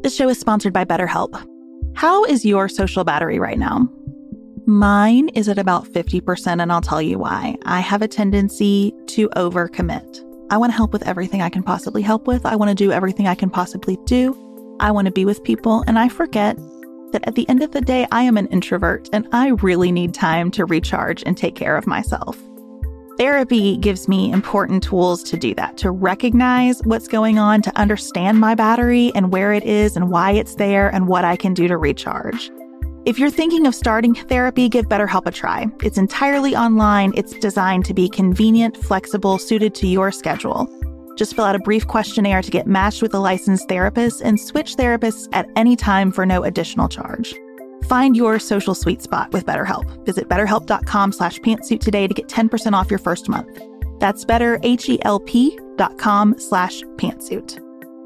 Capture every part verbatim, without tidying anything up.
This show is sponsored by BetterHelp. How is your social battery right now? Mine is at about fifty percent, and I'll tell you why. I have a tendency to overcommit. I want to help with everything I can possibly help with. I want to do everything I can possibly do. I want to be with people, and I forget that at the end of the day, I am an introvert, and I really need time to recharge and take care of myself. Therapy gives me important tools to do that, to recognize what's going on, to understand my battery and where it is and why it's there and what I can do to recharge. If you're thinking of starting therapy, give BetterHelp a try. It's entirely online. It's designed to be convenient, flexible, suited to your schedule. Just fill out a brief questionnaire to get matched with a licensed therapist and switch therapists at any time for no additional charge. Find your social sweet spot with BetterHelp. Visit betterhelp.com slash pantsuit today to get ten percent off your first month. That's betterhelp.com slash pantsuit.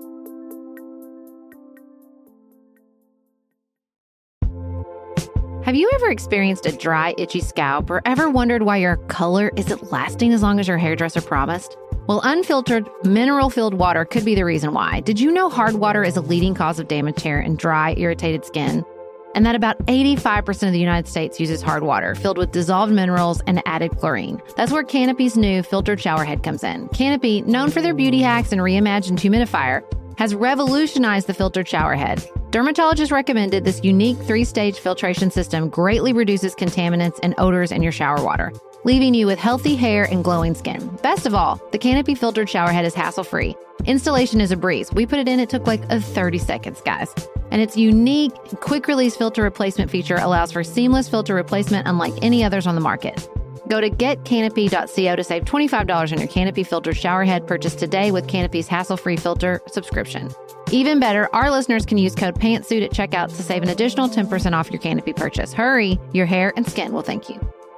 Have you ever experienced a dry, itchy scalp or ever wondered why your color isn't lasting as long as your hairdresser promised? Well, unfiltered, mineral-filled water could be the reason why. Did you know hard water is a leading cause of damaged hair and dry, irritated skin? And that about eighty-five percent of the United States uses hard water filled with dissolved minerals and added chlorine. That's where Canopy's new filtered shower head comes in. Canopy, known for their beauty hacks and reimagined humidifier, has revolutionized the filtered shower head. Dermatologists recommended this unique three-stage filtration system greatly reduces contaminants and odors in your shower water, leaving you with healthy hair and glowing skin. Best of all, the Canopy filtered shower head is hassle-free. Installation is a breeze. We put it in, it took like a thirty seconds, guys. And its unique quick-release filter replacement feature allows for seamless filter replacement unlike any others on the market. Go to get canopy dot co to save twenty-five dollars on your Canopy filtered shower head purchase today with Canopy's hassle-free filter subscription. Even better, our listeners can use code PANTSUIT at checkout to save an additional ten percent off your Canopy purchase. Hurry, your hair and skin will thank you.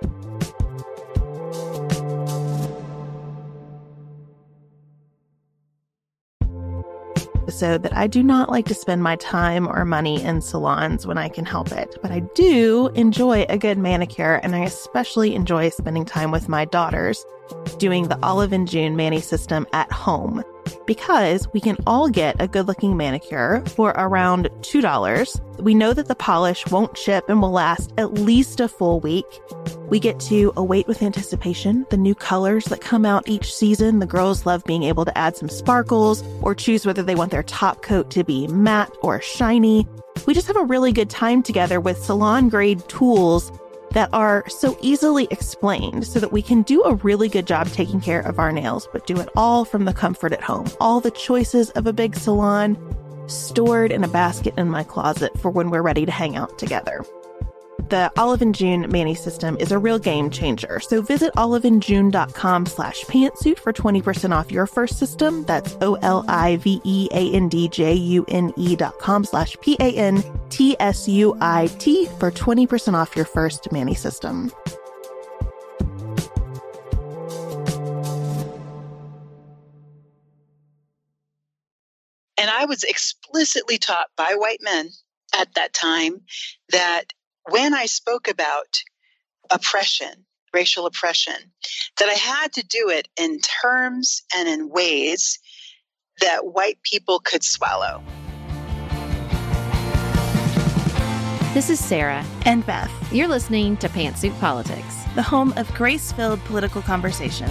Episode that I do not like to spend my time or money in salons when I can help it, but I do enjoy a good manicure, and I especially enjoy spending time with my daughters doing the Olive and June Mani system at home, because we can all get a good-looking manicure for around two dollars. We know that the polish won't chip and will last at least a full week. We get to await with anticipation the new colors that come out each season. The girls love being able to add some sparkles or choose whether they want their top coat to be matte or shiny. We just have a really good time together with salon-grade tools that are so easily explained so that we can do a really good job taking care of our nails, but do it all from the comfort at home. All the choices of a big salon stored in a basket in my closet for when we're ready to hang out together. The Olive and June Mani system is a real game changer. So visit oliveandjune.com slash pantsuit for twenty percent off your first system. That's O-L-I-V-E-A-N-D-J-U-N-E dot com slash P-A-N-T-S-U-I-T for twenty percent off your first Mani system. And I was explicitly taught by white men at that time that when I spoke about oppression, racial oppression, that I had to do it in terms and in ways that white people could swallow. This is Sarah And Beth. You're listening to Pantsuit Politics, The home of grace-filled political conversations.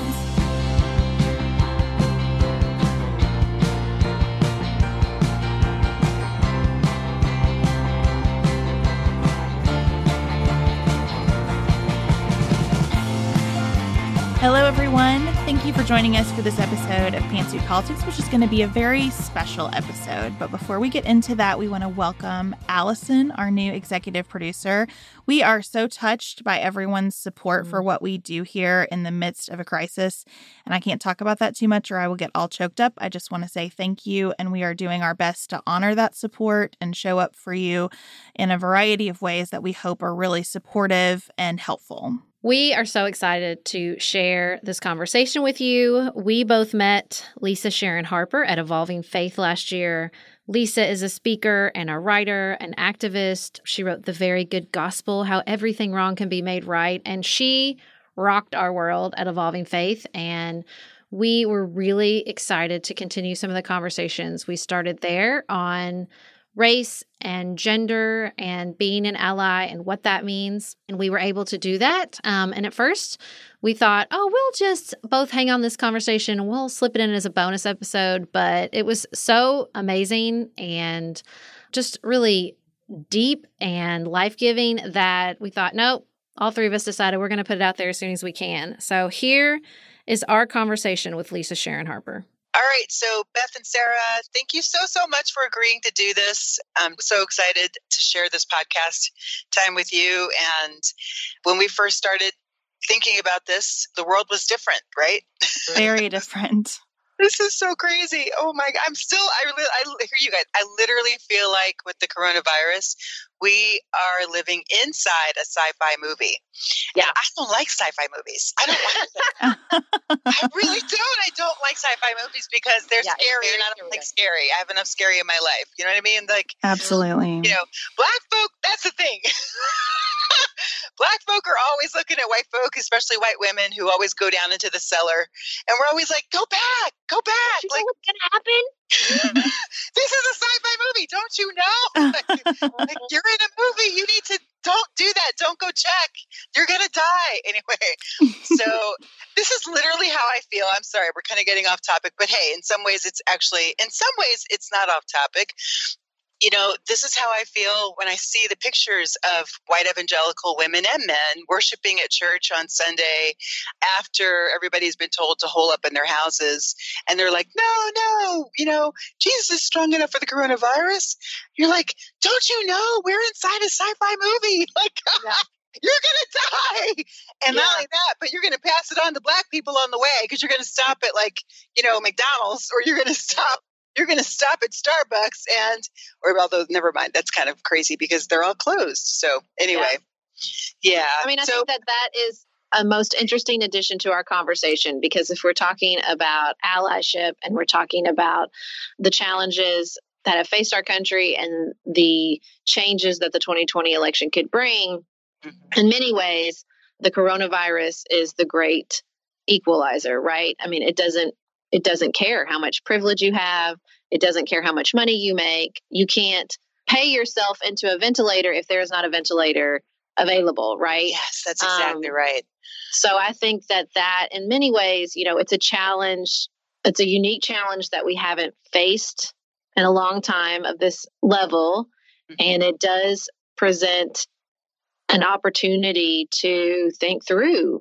Hello, everyone. Thank you for joining us for this episode of Pantsuit Politics, which is going to be a very special episode. But before we get into that, we want to welcome Allison, our new executive producer. We are so touched by everyone's support for what we do here in the midst of a crisis. And I can't talk about that too much or I will get all choked up. I just want to say thank you. And we are doing our best to honor that support and show up for you in a variety of ways that we hope are really supportive and helpful. We are so excited to share this conversation with you. We both met Lisa Sharon Harper at Evolving Faith last year. Lisa is a speaker and a writer, an activist. She wrote The Very Good Gospel, How Everything Wrong Can Be Made Right. And she rocked our world at Evolving Faith. And we were really excited to continue some of the conversations we started there on race and gender and being an ally and what that means. And we were able to do that. Um, and at first, we thought, oh, we'll just both hang on this conversation and we'll slip it in as a bonus episode. But it was so amazing and just really deep and life-giving that we thought, nope, all three of us decided we're going to put it out there as soon as we can. So here is our conversation with Lisa Sharon Harper. All right. So Beth and Sarah, thank you so, so much for agreeing to do this. I'm so excited to share this podcast time with you. And when we first started thinking about this, the world was different, right? Very different. This is so crazy. Oh my God. I'm still, I really, I hear you guys. I literally feel like with the coronavirus, we are living inside a sci-fi movie. Yeah. And I don't like sci-fi movies. I don't like them. I really don't. I don't like sci-fi movies because they're yeah, scary and I don't like scary. I have enough scary in my life. You know what I mean? Like, absolutely. You know, black folk, that's the thing. Black folk are always looking at white folk, especially white women who always go down into the cellar. And we're always like, go back, go back. You like, know what's going to happen? This is a sci-fi movie. Don't you know? Like, like, you're in a movie. You need to, don't do that. Don't go check. You're going to die. Anyway, so this is literally how I feel. I'm sorry. We're kind of getting off topic. But hey, in some ways, it's actually, in some ways, it's not off topic. You know, this is how I feel when I see the pictures of white evangelical women and men worshiping at church on Sunday after everybody's been told to hole up in their houses. And they're like, no, no, you know, Jesus is strong enough for the coronavirus. You're like, don't you know we're inside a sci-fi movie? Like, yeah. You're going to die. And yeah. Not only that, but you're going to pass it on to black people on the way because you're going to stop at like, you know, McDonald's, or you're going to stop You're going to stop at Starbucks and, or although never mind, that's kind of crazy because they're all closed. So anyway, yeah. yeah. I mean, I so, think that that is a most interesting addition to our conversation because if we're talking about allyship and we're talking about the challenges that have faced our country and the changes that the twenty twenty election could bring, mm-hmm. in many ways, the coronavirus is the great equalizer, right? I mean, it doesn't, It doesn't care how much privilege you have. It doesn't care how much money you make. You can't pay yourself into a ventilator if there is not a ventilator available, right? Yes, that's exactly um, right. So I think that that in many ways, you know, it's a challenge. It's a unique challenge that we haven't faced in a long time of this level. Mm-hmm. And it does present an opportunity to think through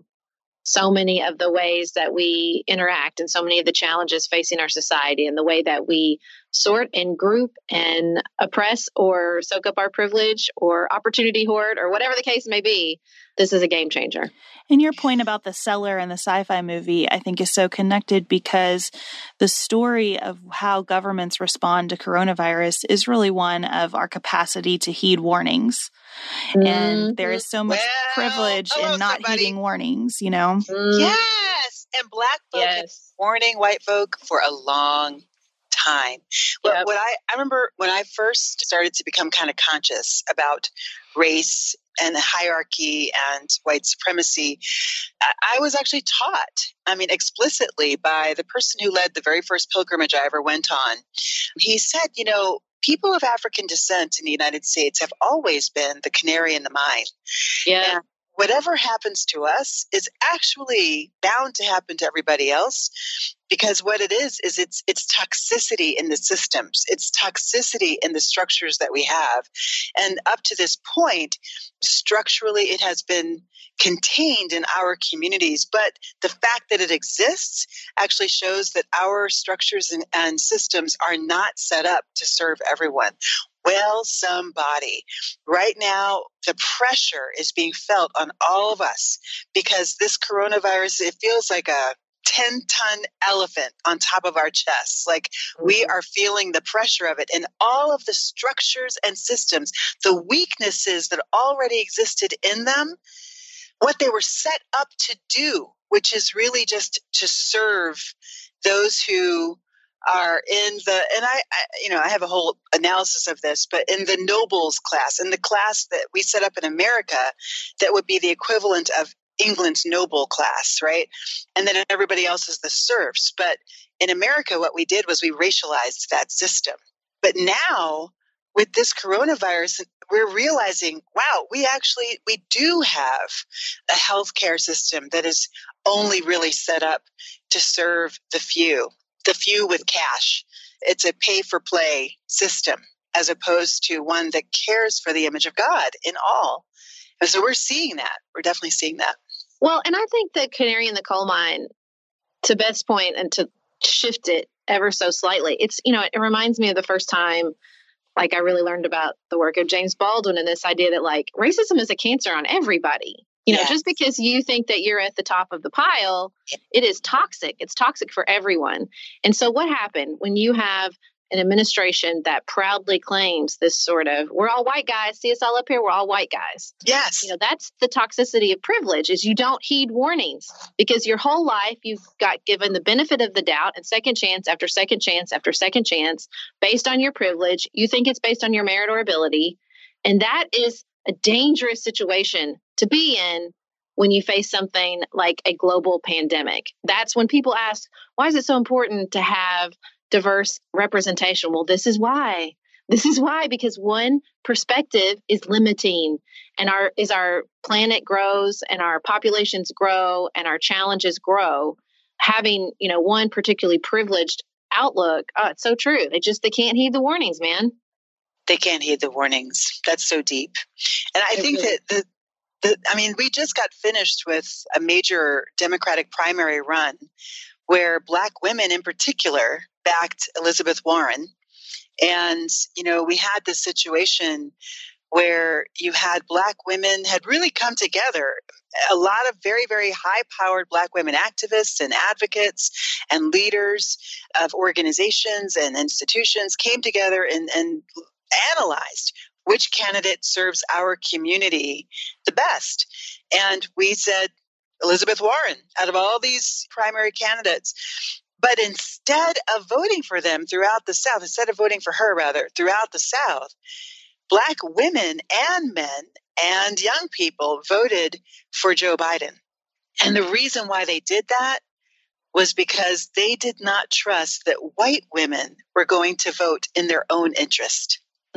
so many of the ways that we interact and so many of the challenges facing our society and the way that we sort and group and oppress or soak up our privilege or opportunity hoard or whatever the case may be. This is a game changer. And your point about the cellar and the sci-fi movie, I think, is so connected because the story of how governments respond to coronavirus is really one of our capacity to heed warnings. Mm-hmm. And there is so much well, privilege in not somebody. heeding warnings, you know? Mm-hmm. Yes. And black folk yes. have been warning white folk for a long time. But yep. what I, I remember when I first started to become kind of conscious about race and hierarchy and white supremacy, I was actually taught, I mean, explicitly by the person who led the very first pilgrimage I ever went on. He said, you know, people of African descent in the United States have always been the canary in the mine. Yeah. And whatever happens to us is actually bound to happen to everybody else. Because what it is, is it's it's toxicity in the systems. It's toxicity in the structures that we have. And up to this point, structurally, it has been contained in our communities. But the fact that it exists actually shows that our structures and, and systems are not set up to serve everyone. Well, somebody. Right now, the pressure is being felt on all of us because this coronavirus, it feels like a ten-ton elephant on top of our chests. Like mm-hmm. we are feeling the pressure of it. And all of the structures and systems, the weaknesses that already existed in them, what they were set up to do, which is really just to serve those who are in the, and I, I, you know, I have a whole analysis of this, but in the nobles class, in the class that we set up in America, that would be the equivalent of England's noble class, right? And then everybody else is the serfs. But in America, what we did was we racialized that system. But now with this coronavirus, we're realizing, wow, we actually, we do have a healthcare system that is only really set up to serve the few, the few with cash. It's a pay for play system as opposed to one that cares for the image of God in all. And so we're seeing that. We're definitely seeing that. Well, and I think the canary in the coal mine, to Beth's point, and to shift it ever so slightly, it's, you know, it reminds me of the first time, like, I really learned about the work of James Baldwin and this idea that, like, racism is a cancer on everybody. You know, Yes. just because you think that you're at the top of the pile, it is toxic. It's toxic for everyone. And so what happened when you have an administration that proudly claims this sort of, we're all white guys, see us all up here, we're all white guys. Yes. You know, that's the toxicity of privilege, is you don't heed warnings because your whole life you've got given the benefit of the doubt and second chance after second chance after second chance based on your privilege. You think it's based on your merit or ability. And that is a dangerous situation to be in when you face something like a global pandemic. That's when people ask, why is it so important to have diverse representation? Well, this is why. This is why, because one perspective is limiting, and our as our planet grows and our populations grow and our challenges grow, having, you know, one particularly privileged outlook, oh, it's so true. They just, they can't heed the warnings, man. They can't heed the warnings. That's so deep. And I think that the, the, I mean, we just got finished with a major Democratic primary run where Black women in particular backed Elizabeth Warren. And, you know, we had this situation where you had Black women had really come together. A lot of very, very high-powered Black women activists and advocates and leaders of organizations and institutions came together and, and analyzed which candidate serves our community the best. And we said, Elizabeth Warren, out of all these primary candidates. But instead of voting for them throughout the South, instead of voting for her, rather, throughout the South, Black women and men and young people voted for Joe Biden. And the reason why they did that was because they did not trust that white women were going to vote in their own interest.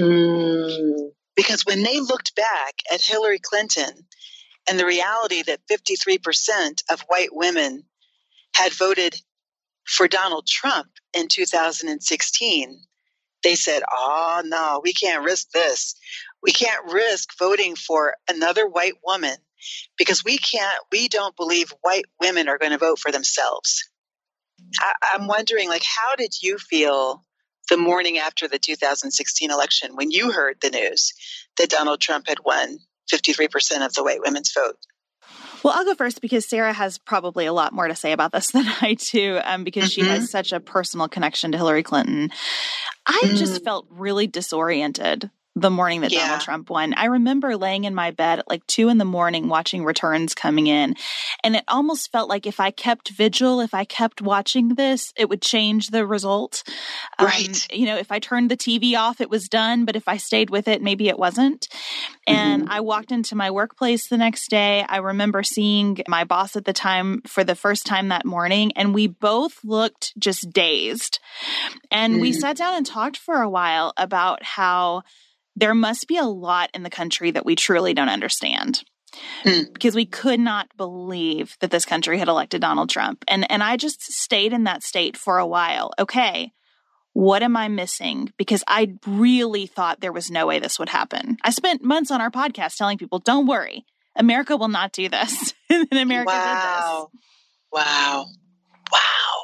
Mm. Because when they looked back at Hillary Clinton and the reality that fifty-three percent of white women had voted for Donald Trump in two thousand sixteen, they said, oh, no, we can't risk this. We can't risk voting for another white woman because we can't, we don't believe white women are going to vote for themselves. I, I'm wondering, like, how did you feel the morning after the two thousand sixteen election when you heard the news that Donald Trump had won fifty-three percent of the white women's vote? Well, I'll go first because Sarah has probably a lot more to say about this than I do, um, because mm-hmm. she has such a personal connection to Hillary Clinton. I mm. just felt really disoriented the morning that yeah. Donald Trump won. I remember laying in my bed at like two in the morning watching returns coming in. And it almost felt like if I kept vigil, if I kept watching this, it would change the result. Right. Um, you know, if I turned the T V off, it was done. But if I stayed with it, maybe it wasn't. And mm-hmm. I walked into my workplace the next day. I remember seeing my boss at the time for the first time that morning. And we both looked just dazed. And mm. we sat down and talked for a while about how there must be a lot in the country that we truly don't understand. Mm. Because we could not believe that this country had elected Donald Trump. And and I just stayed in that state for a while. Okay, what am I missing? Because I really thought there was no way this would happen. I spent months on our podcast telling people, don't worry, America will not do this. And then America wow. did this. Wow. Wow.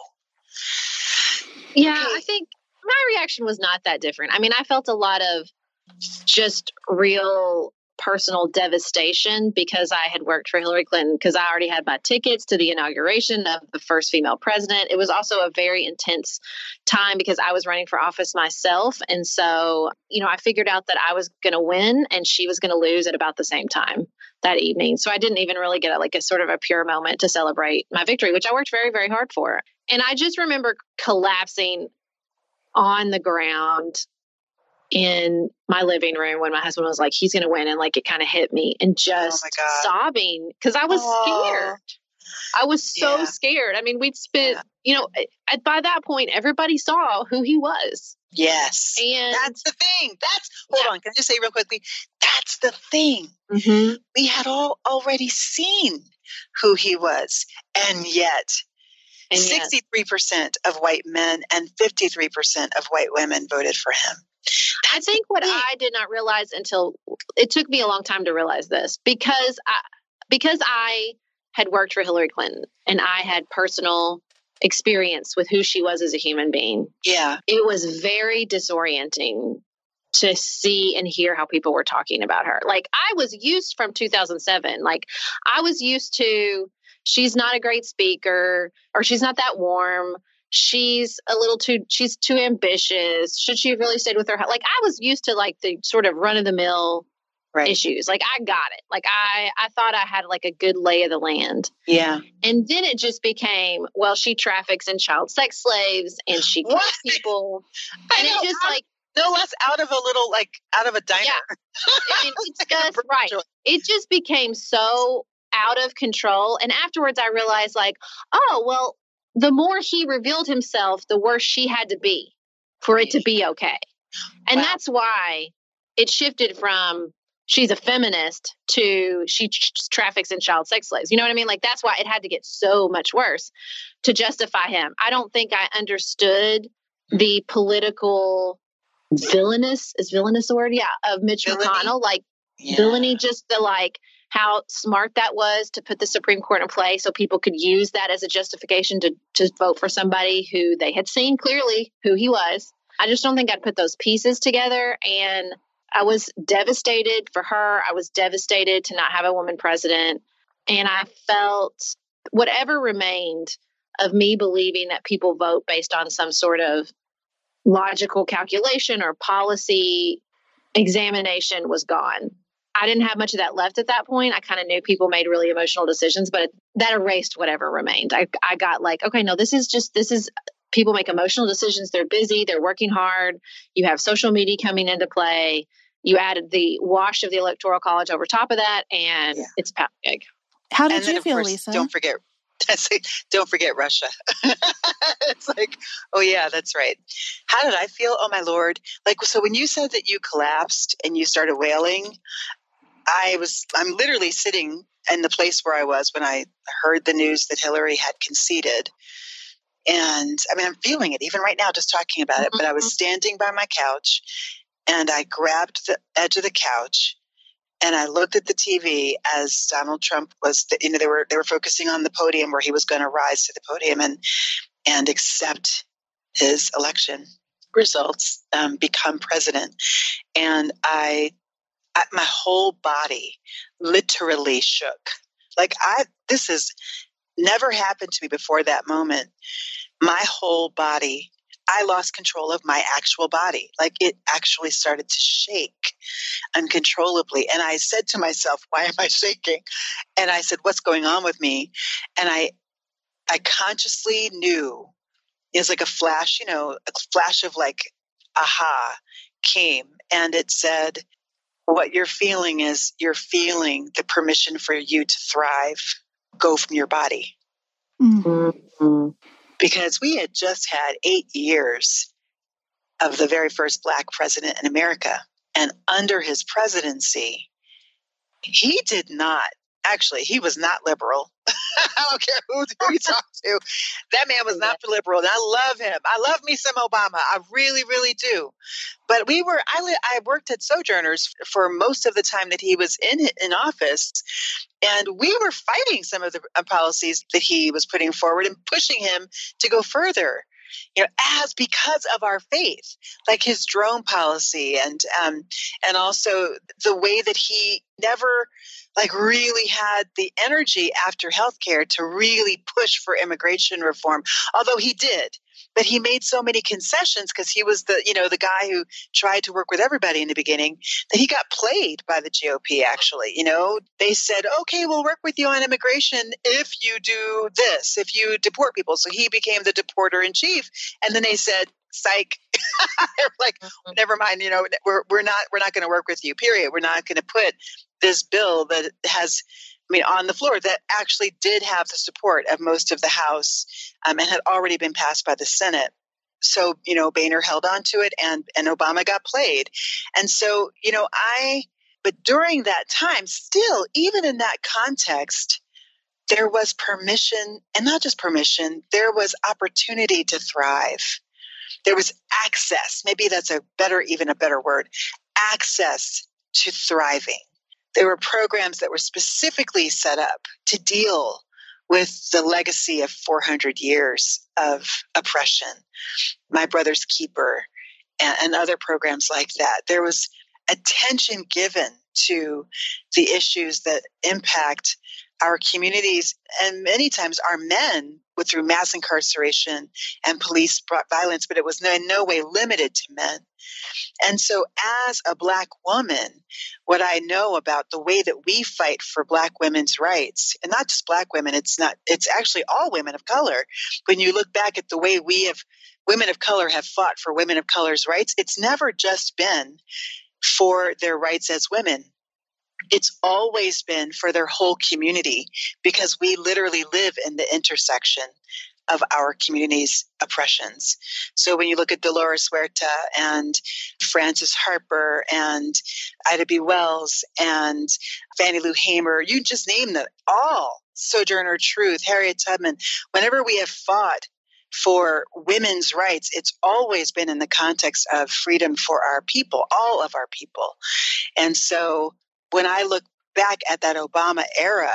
Yeah, okay. I think my reaction was not that different. I mean, I felt a lot of just real personal devastation because I had worked for Hillary Clinton, because I already had my tickets to the inauguration of the first female president. It was also a very intense time because I was running for office myself. And so, you know, I figured out that I was going to win and she was going to lose at about the same time that evening. So I didn't even really get a, like a sort of a pure moment to celebrate my victory, which I worked very, very hard for. And I just remember collapsing on the ground in my living room when my husband was like, he's going to win. And like, it kind of hit me and just oh sobbing because I was Aww. scared. I was so Yeah. scared. I mean, we'd spent, Yeah. you know, at, by that point, everybody saw who he was. Yes. And that's the thing. That's, hold yeah. on. Can I just say real quickly? That's the thing. Mm-hmm. We had all already seen who he was. And yet, and sixty-three percent yet. Of white men and fifty-three percent of white women voted for him. That's I think what thing. I did not realize until it took me a long time to realize this because I, because I had worked for Hillary Clinton and I had personal experience with who she was as a human being. Yeah. It was very disorienting to see and hear how people were talking about her. Like I was used from two thousand seven. Like I was used to, she's not a great speaker or she's not that warm. She's a little too, she's too ambitious. Should she have really stayed with her? Like I was used to like the sort of run of the mill right. issues. Like I got it. Like I, I thought I had like a good lay of the land. Yeah. And then it just became, well, she traffics in child sex slaves and she kills people. I and know, it just I'm, like, no less out of a little, like out of a diner. Yeah. I mean, it's just, right. It just became so out of control. And afterwards I realized like, oh, well, the more he revealed himself, the worse she had to be for it to be okay. And wow. that's why it shifted from she's a feminist to she t- traffics in child sex slaves. You know what I mean? Like, that's why it had to get so much worse to justify him. I don't think I understood the political villainous, is villainous a word? Yeah, of Mitch villainy. McConnell. Like, yeah. villainy, just the like, how smart that was to put the Supreme Court in place so people could use that as a justification to, to vote for somebody who they had seen clearly who he was. I just don't think I'd put those pieces together. And I was devastated for her. I was devastated to not have a woman president. And I felt whatever remained of me believing that people vote based on some sort of logical calculation or policy examination was gone. I didn't have much of that left at that point. I kind of knew people made really emotional decisions, but that erased whatever remained. I, I got like, okay, no, this is just, this is, people make emotional decisions. They're busy. They're working hard. You have social media coming into play. You added the wash of the Electoral College over top of that, and yeah. it's pound cake. How did and then, you of feel, course, Lisa? Don't forget, don't forget Russia. It's like, oh yeah, that's right. How did I feel? Oh my Lord. Like, so when you said that you collapsed and you started wailing, I was, I'm literally sitting in the place where I was when I heard the news that Hillary had conceded. And I mean, I'm feeling it even right now, just talking about it, but I was standing by my couch and I grabbed the edge of the couch and I looked at the T V as Donald Trump was, the, you know, they were, they were focusing on the podium where he was going to rise to the podium and, and accept his election results, um, become president. And I, I, my whole body literally shook. Like I, this has never happened to me before that moment. My whole body, I lost control of my actual body. Like it actually started to shake uncontrollably. And I said to myself, why am I shaking? And I said, what's going on with me? And I, I consciously knew, it was like a flash, you know, a flash of like, aha came. And it said, what you're feeling is you're feeling the permission for you to thrive go from your body. Mm-hmm. Because we had just had eight years of the very first Black president in America. And under his presidency, he did not, actually, he was not liberal. I don't care who, who you talk to. That man was not for liberal. And I love him. I love me some Obama. I really, really do. But we were, I, li- I worked at Sojourners for most of the time that he was in, in office. And we were fighting some of the policies that he was putting forward and pushing him to go further. You know, as because of our faith, like his drone policy and um, and also the way that he never like really had the energy after healthcare to really push for immigration reform, although he did. But he made so many concessions because he was the, you know, the guy who tried to work with everybody in the beginning that he got played by the G O P, actually. You know, they said, okay, we'll work with you on immigration if you do this, if you deport people. So he became the deporter in chief. And then they said, psych. They're like, never mind, you know, we're we're not we're not going to work with you, period. We're not going to put this bill that has mean, on the floor that actually did have the support of most of the House um, and had already been passed by the Senate. So, you know, Boehner held on to it and, and Obama got played. And so, you know, I, but during that time, still, even in that context, there was permission, and not just permission, there was opportunity to thrive. There was access. Maybe that's a better, even a better word, access to thriving. There were programs that were specifically set up to deal with the legacy of four hundred years of oppression, My Brother's Keeper, and, and other programs like that. There was attention given to the issues that impact our communities and many times our men with through mass incarceration and police violence, but it was in no way limited to men. And so as a Black woman, what I know about the way that we fight for Black women's rights, and not just Black women, it's not, it's actually all women of color. When you look back at the way we have, women of color have fought for women of color's rights, it's never just been for their rights as women. It's always been for their whole community, because we literally live in the intersection of our community's oppressions. So when you look at Dolores Huerta and Frances Harper and Ida B. Wells and Fannie Lou Hamer, you just name them all, Sojourner Truth, Harriet Tubman, whenever we have fought for women's rights, it's always been in the context of freedom for our people, all of our people. And so when I look back at that Obama era,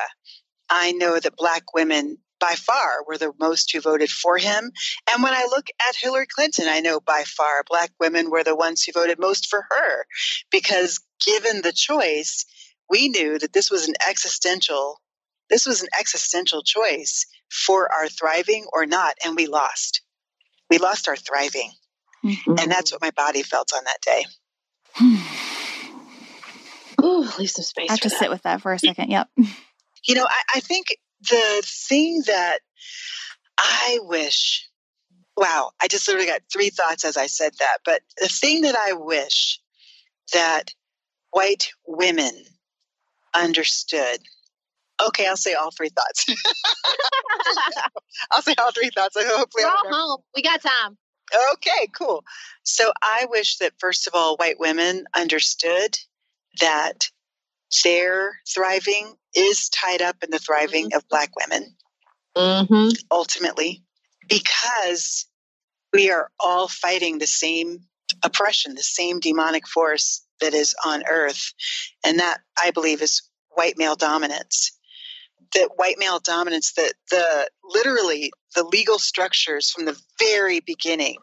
I know that Black women by far were the most who voted for him. And when I look at Hillary Clinton, I know by far Black women were the ones who voted most for her, because given the choice, we knew that this was an existential, this was an existential choice for our thriving or not. And we lost. We lost our thriving. Mm-hmm. And that's what my body felt on that day. Ooh, leave some space. I have to that. sit with that for a second. Yep. You know, I, I think the thing that I wish, wow, I just literally got three thoughts as I said that, but the thing that I wish that white women understood. Okay, I'll say all three thoughts. I'll say all three thoughts. Hopefully, we're all home. We got time. Okay, cool. So I wish that, first of all, white women understood that their thriving is tied up in the thriving mm-hmm. of Black women, mm-hmm. ultimately, because we are all fighting the same oppression, the same demonic force that is on earth. And that, I believe, is white male dominance. That white male dominance, that the literally the legal structures from the very beginning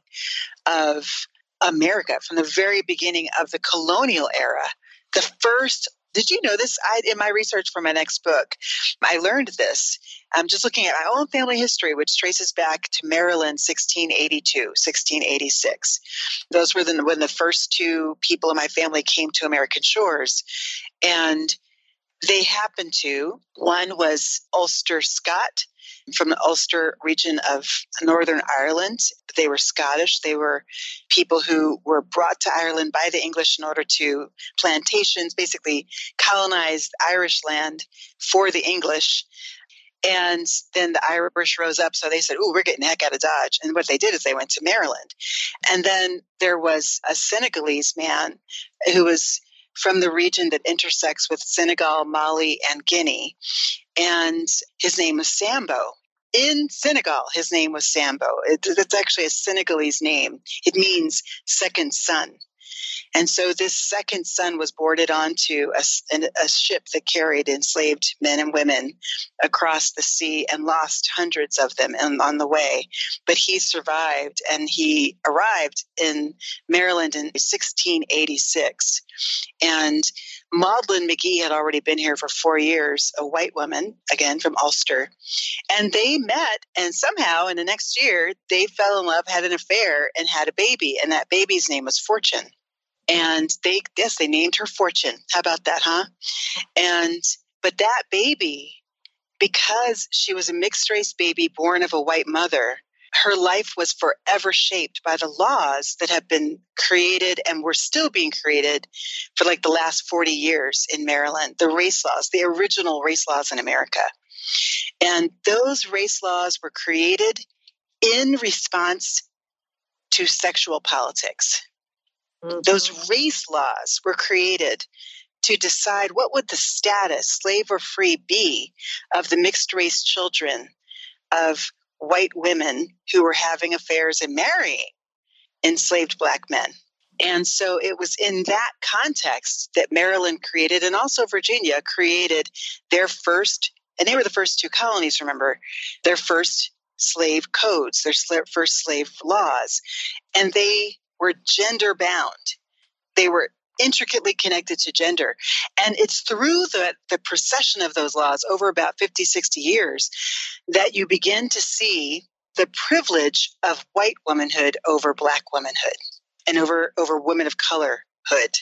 of America, from the very beginning of the colonial era, the first, did you know this? I, in my research for my next book, I learned this. I'm just looking at my own family history, which traces back to Maryland, sixteen eighty-two, sixteen eighty-six. Those were the, when the first two people in my family came to American shores. And they happened to, one was Ulster Scot from the Ulster region of Northern Ireland. They were Scottish. They were people who were brought to Ireland by the English in order to plantations, basically colonized Irish land for the English. And then the Irish rose up. So they said, ooh, we're getting the heck out of Dodge. And what they did is they went to Maryland. And then there was a Senegalese man who was from the region that intersects with Senegal, Mali, and Guinea. And his name was Sambo. In Senegal, his name was Sambo. It, it's actually a Senegalese name. It means second son. And so this second son was boarded onto a, a ship that carried enslaved men and women across the sea and lost hundreds of them on, on the way. But he survived, and he arrived in Maryland in sixteen eighty-six. And Maudlin McGee had already been here for four years, a white woman, again, from Ulster. And they met, and somehow in the next year, they fell in love, had an affair, and had a baby. And that baby's name was Fortune. And they, yes, they named her Fortune. How about that, huh? And, but that baby, because she was a mixed race baby born of a white mother, her life was forever shaped by the laws that have been created and were still being created for like the last forty years in Maryland, the race laws, the original race laws in America. And those race laws were created in response to sexual politics. Mm-hmm. Those race laws were created to decide what would the status, slave or free, be of the mixed race children of white women who were having affairs and marrying enslaved Black men. And so it was in that context that Maryland created, and also Virginia created their first, and they were the first two colonies, remember, their first slave codes, their sl- first slave laws. And they were gender bound. They were intricately connected to gender. And it's through the, the procession of those laws over about fifty, sixty years that you begin to see the privilege of white womanhood over Black womanhood and over, over women of colorhood.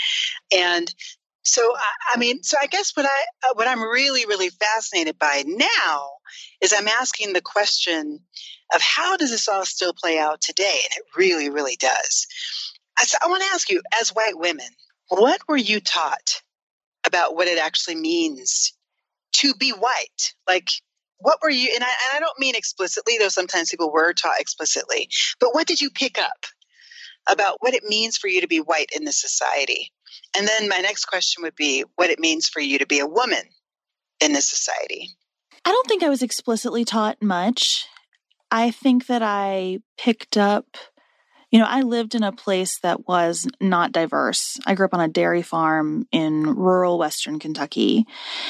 And so, I, I mean, so I guess what I, what I'm really, really fascinated by now is I'm asking the question of how does this all still play out today? And it really, really does. I, I want to ask you, as white women, what were you taught about what it actually means to be white? Like, what were you, and I, and I don't mean explicitly, though sometimes people were taught explicitly, but what did you pick up about what it means for you to be white in this society? And then my next question would be what it means for you to be a woman in this society. I don't think I was explicitly taught much. I think that I picked up, you know, I lived in a place that was not diverse. I grew up on a dairy farm in rural Western Kentucky.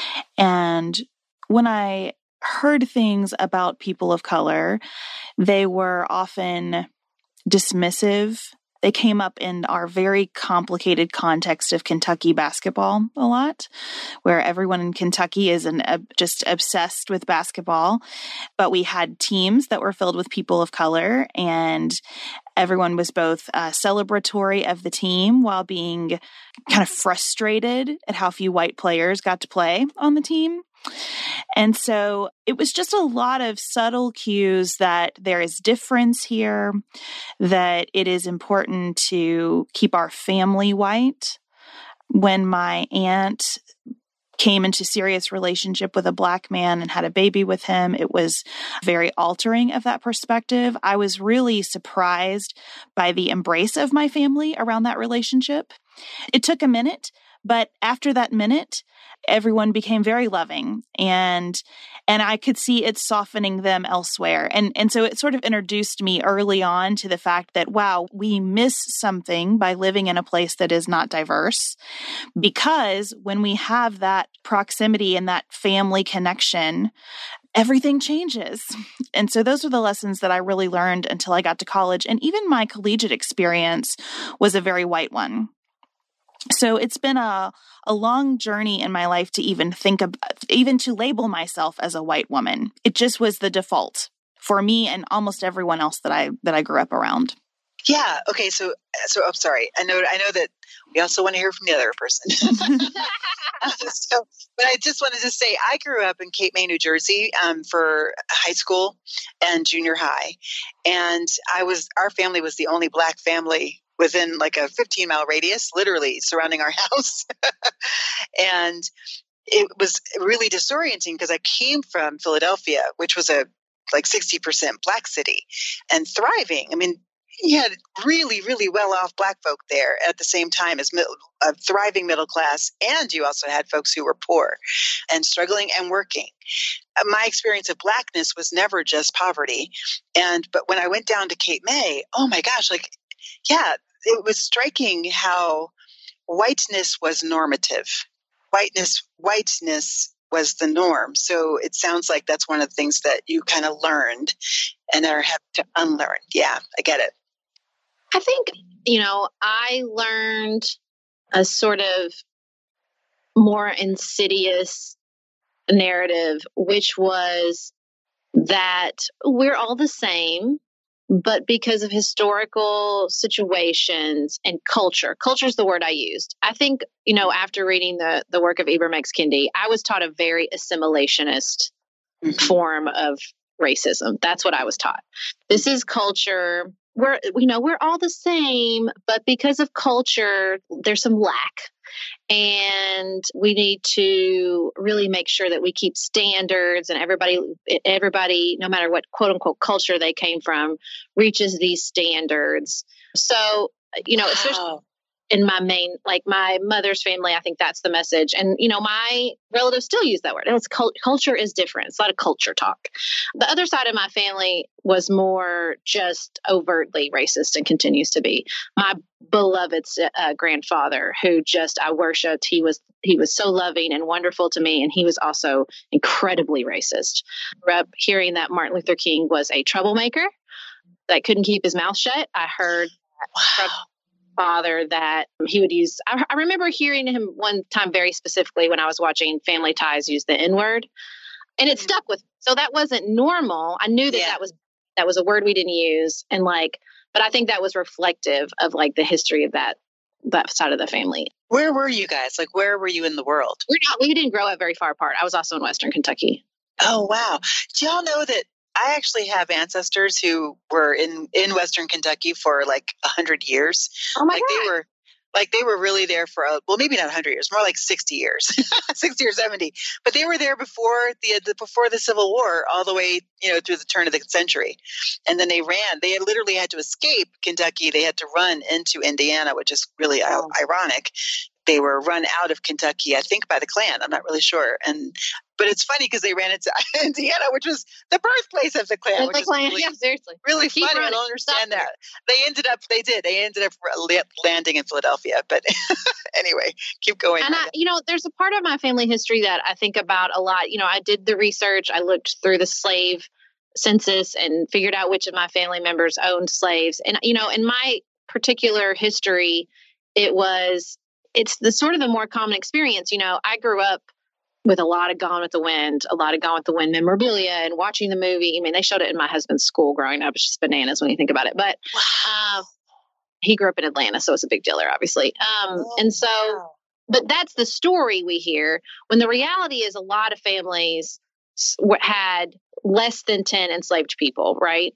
And when I heard things about people of color, they were often dismissive. They came up in our very complicated context of Kentucky basketball a lot, where everyone in Kentucky is an, uh, just obsessed with basketball. But we had teams that were filled with people of color, and everyone was both uh, celebratory of the team while being kind of frustrated at how few white players got to play on the team. And so it was just a lot of subtle cues that there is difference here, that it is important to keep our family white. When my aunt came into serious relationship with a Black man and had a baby with him, it was very altering of that perspective. I was really surprised by the embrace of my family around that relationship. It took a minute, but after that minute, everyone became very loving, and and I could see it softening them elsewhere. And and so it sort of introduced me early on to the fact that, wow, we miss something by living in a place that is not diverse, because when we have that proximity and that family connection, everything changes. And so those were the lessons that I really learned until I got to college. And even my collegiate experience was a very white one. So it's been a, a long journey in my life to even think of, even to label myself as a white woman. It just was the default for me and almost everyone else that I that I grew up around. Yeah. Okay. So, so I'm sorry. I know. I know that we also want to hear from the other person. so, but I just wanted to say, I grew up in Cape May, New Jersey, um, for high school and junior high, and I was. Our family was the only Black family within like a fifteen mile radius, literally surrounding our house. And it was really disorienting because I came from Philadelphia, which was a like sixty percent Black city and thriving. I mean, you had really, really well-off Black folk there at the same time as middle, a thriving middle class. And you also had folks who were poor and struggling and working. My experience of Blackness was never just poverty. And, but when I went down to Cape May, oh my gosh, like, yeah, it was striking how whiteness was normative. Whiteness, whiteness was the norm. So it sounds like that's one of the things that you kind of learned and are have to unlearn. Yeah, I get it. I think, you know, I learned a sort of more insidious narrative, which was that we're all the same. But because of historical situations and culture, culture is the word I used. I think, you know, after reading the, the work of Ibram X. Kendi, I was taught a very assimilationist mm-hmm. form of racism. That's what I was taught. This is culture. We're, you know, we're all the same, but because of culture, there's some lack. And we need to really make sure that we keep standards and everybody, everybody, no matter what quote unquote culture they came from, reaches these standards. So, you know, wow. especially in my main, like my mother's family, I think that's the message. And, you know, my relatives still use that word. It's cult- culture is different. It's a lot of culture talk. The other side of my family was more just overtly racist and continues to be. My beloved uh, grandfather, who just I worshipped, he was he was so loving and wonderful to me, and he was also incredibly racist. Rep hearing that Martin Luther King was a troublemaker that couldn't keep his mouth shut. I heard wow. from father that he would use. I, I remember hearing him one time very specifically when I was watching Family Ties use the N-word, and it stuck with me. So that wasn't normal. I knew that yeah. that was that was a word we didn't use, and like. But I think that was reflective of like the history of that that side of the family. Where were you guys? Like, where were you in the world? We're not. We didn't grow up very far apart. I was also in Western Kentucky. Oh wow! Do y'all know that I actually have ancestors who were in in Western Kentucky for like a hundred years? Oh my like God. They were. Like they were really there for, a, well, maybe not one hundred years, more like sixty years, sixty or seventy. But they were there before the, the before the Civil War, all the way, you know, through the turn of the century. And then they ran. They had literally had to escape Kentucky. They had to run into Indiana, which is really oh. ironic. They were run out of Kentucky, I think, by the Klan. I'm not really sure. And but it's funny because they ran into Indiana, which was the birthplace of the Klan. Which the is Klan, really, yeah, seriously, really Keep funny. running. I don't understand Stop that. They ended up, they did. They ended up landing in Philadelphia. But anyway, keep going. And I, you know, there's a part of my family history that I think about a lot. You know, I did the research. I looked through the slave census and figured out which of my family members owned slaves. And you know, in my particular history, it was. It's the sort of the more common experience. You know, I grew up with a lot of Gone with the Wind, a lot of Gone with the Wind memorabilia and watching the movie. I mean, they showed it in my husband's school growing up. It's just bananas when you think about it. But wow. uh, he grew up in Atlanta, so it's a big deal there, obviously. Um, oh, and so, wow. But that's the story we hear. When the reality is a lot of families had less than ten enslaved people, right?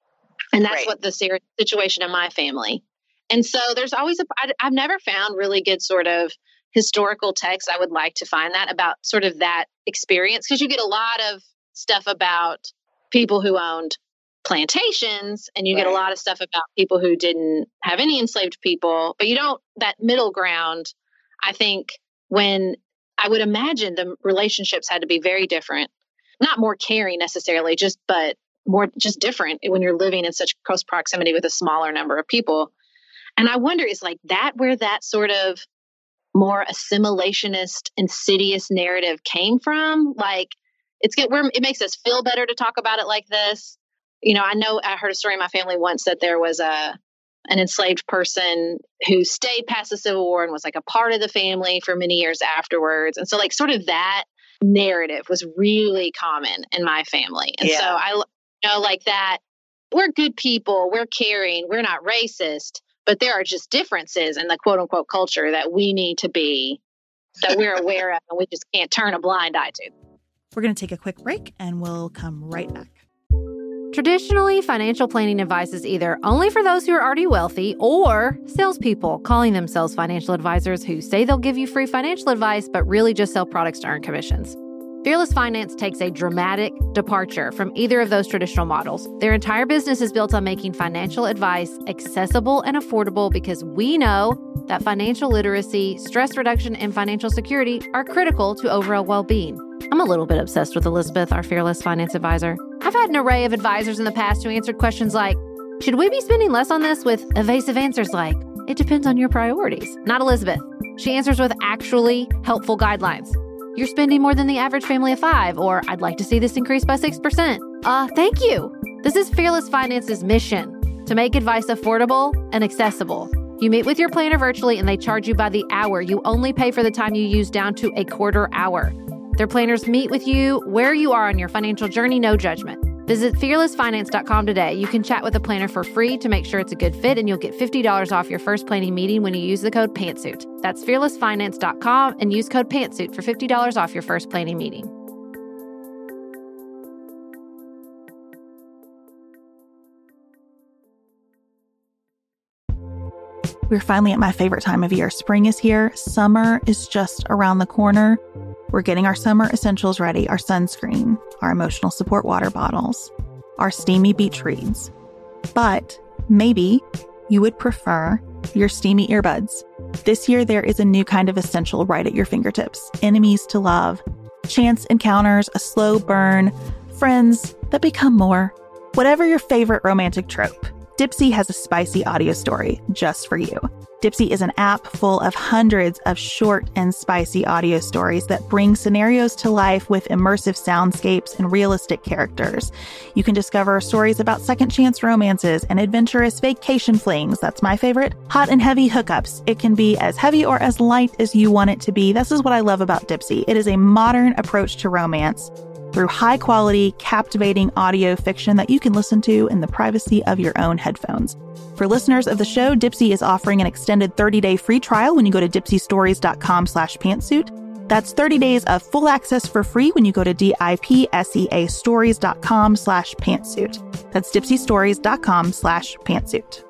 And that's right. what the situation in my family. And so there's always a, I, I've never found really good sort of historical text. I would like to find that about sort of that experience, because you get a lot of stuff about people who owned plantations and you right. get a lot of stuff about people who didn't have any enslaved people, but you don't, that middle ground, I think when I would imagine the relationships had to be very different, not more caring necessarily, just, but more just different when you're living in such close proximity with a smaller number of people. And I wonder, is like that where that sort of more assimilationist, insidious narrative came from? Like it's get where it makes us feel better to talk about it like this. You know, I know I heard a story in my family once that there was a an enslaved person who stayed past the Civil War and was like a part of the family for many years afterwards. And so like sort of that narrative was really common in my family. And yeah. so I you know like that we're good people, we're caring, we're not racist. But there are just differences in the quote unquote culture that we need to be, that we're aware of, and we just can't turn a blind eye to. We're going to take a quick break and we'll come right back. Traditionally, financial planning advice is either only for those who are already wealthy or salespeople calling themselves financial advisors who say they'll give you free financial advice, but really just sell products to earn commissions. Fearless Finance takes a dramatic departure from either of those traditional models. Their entire business is built on making financial advice accessible and affordable because we know that financial literacy, stress reduction, and financial security are critical to overall well-being. I'm a little bit obsessed with Elizabeth, our Fearless Finance advisor. I've had an array of advisors in the past who answered questions like, should we be spending less on this, with evasive answers like, it depends on your priorities. Not Elizabeth. She answers with actually helpful guidelines. You're spending more than the average family of five, or I'd like to see this increase by six percent. Uh, thank you. This is Fearless Finance's mission, to make advice affordable and accessible. You meet with your planner virtually and they charge you by the hour. You only pay for the time you use down to a quarter hour. Their planners meet with you where you are on your financial journey, no judgment. Visit fearless finance dot com today. You can chat with a planner for free to make sure it's a good fit, and you'll get fifty dollars off your first planning meeting when you use the code PANTSUIT. That's fearless finance dot com and use code PANTSUIT for fifty dollars off your first planning meeting. We're finally at my favorite time of year. Spring is here. Summer is just around the corner. We're getting our summer essentials ready, our sunscreen, our emotional support water bottles, our steamy beach reads. But maybe you would prefer your steamy earbuds. This year, there is a new kind of essential right at your fingertips. Enemies to love, chance encounters, a slow burn, friends that become more. Whatever your favorite romantic trope, Dipsea has a spicy audio story just for you. Dipsea is an app full of hundreds of short and spicy audio stories that bring scenarios to life with immersive soundscapes and realistic characters. You can discover stories about second chance romances and adventurous vacation flings. That's my favorite. Hot and heavy hookups. It can be as heavy or as light as you want it to be. This is what I love about Dipsea. It is a modern approach to romance through high-quality, captivating audio fiction that you can listen to in the privacy of your own headphones. For listeners of the show, Dipsea is offering an extended thirty-day free trial when you go to dipseastories.com slash pantsuit. That's thirty days of full access for free when you go to dipsea stories.com slash pantsuit. That's dipseastories.com slash pantsuit.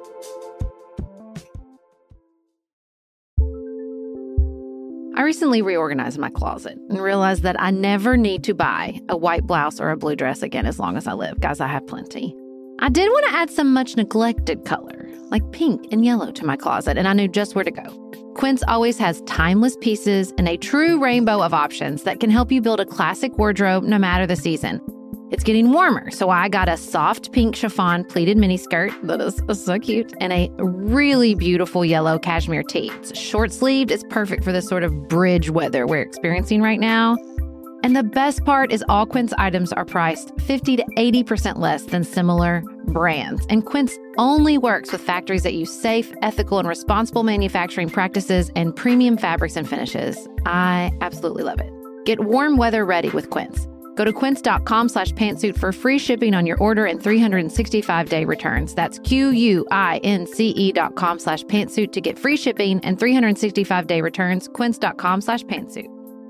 I recently reorganized my closet and realized that I never need to buy a white blouse or a blue dress again as long as I live. Guys, I have plenty. I did want to add some much neglected color, like pink and yellow, to my closet, and I knew just where to go. Quince always has timeless pieces and a true rainbow of options that can help you build a classic wardrobe no matter the season. It's getting warmer, so I got a soft pink chiffon pleated miniskirt that is so cute, and a really beautiful yellow cashmere tee. It's short-sleeved. It's perfect for this sort of bridge weather we're experiencing right now. And the best part is all Quince items are priced fifty to eighty percent less than similar brands. And Quince only works with factories that use safe, ethical, and responsible manufacturing practices and premium fabrics and finishes. I absolutely love it. Get warm weather ready with Quince. Go to quince.com slash pantsuit for free shipping on your order and three hundred sixty-five day returns. That's Q-U-I-N-C-E dot com slash pantsuit to get free shipping and three hundred sixty-five day returns. Quince.com slash pantsuit.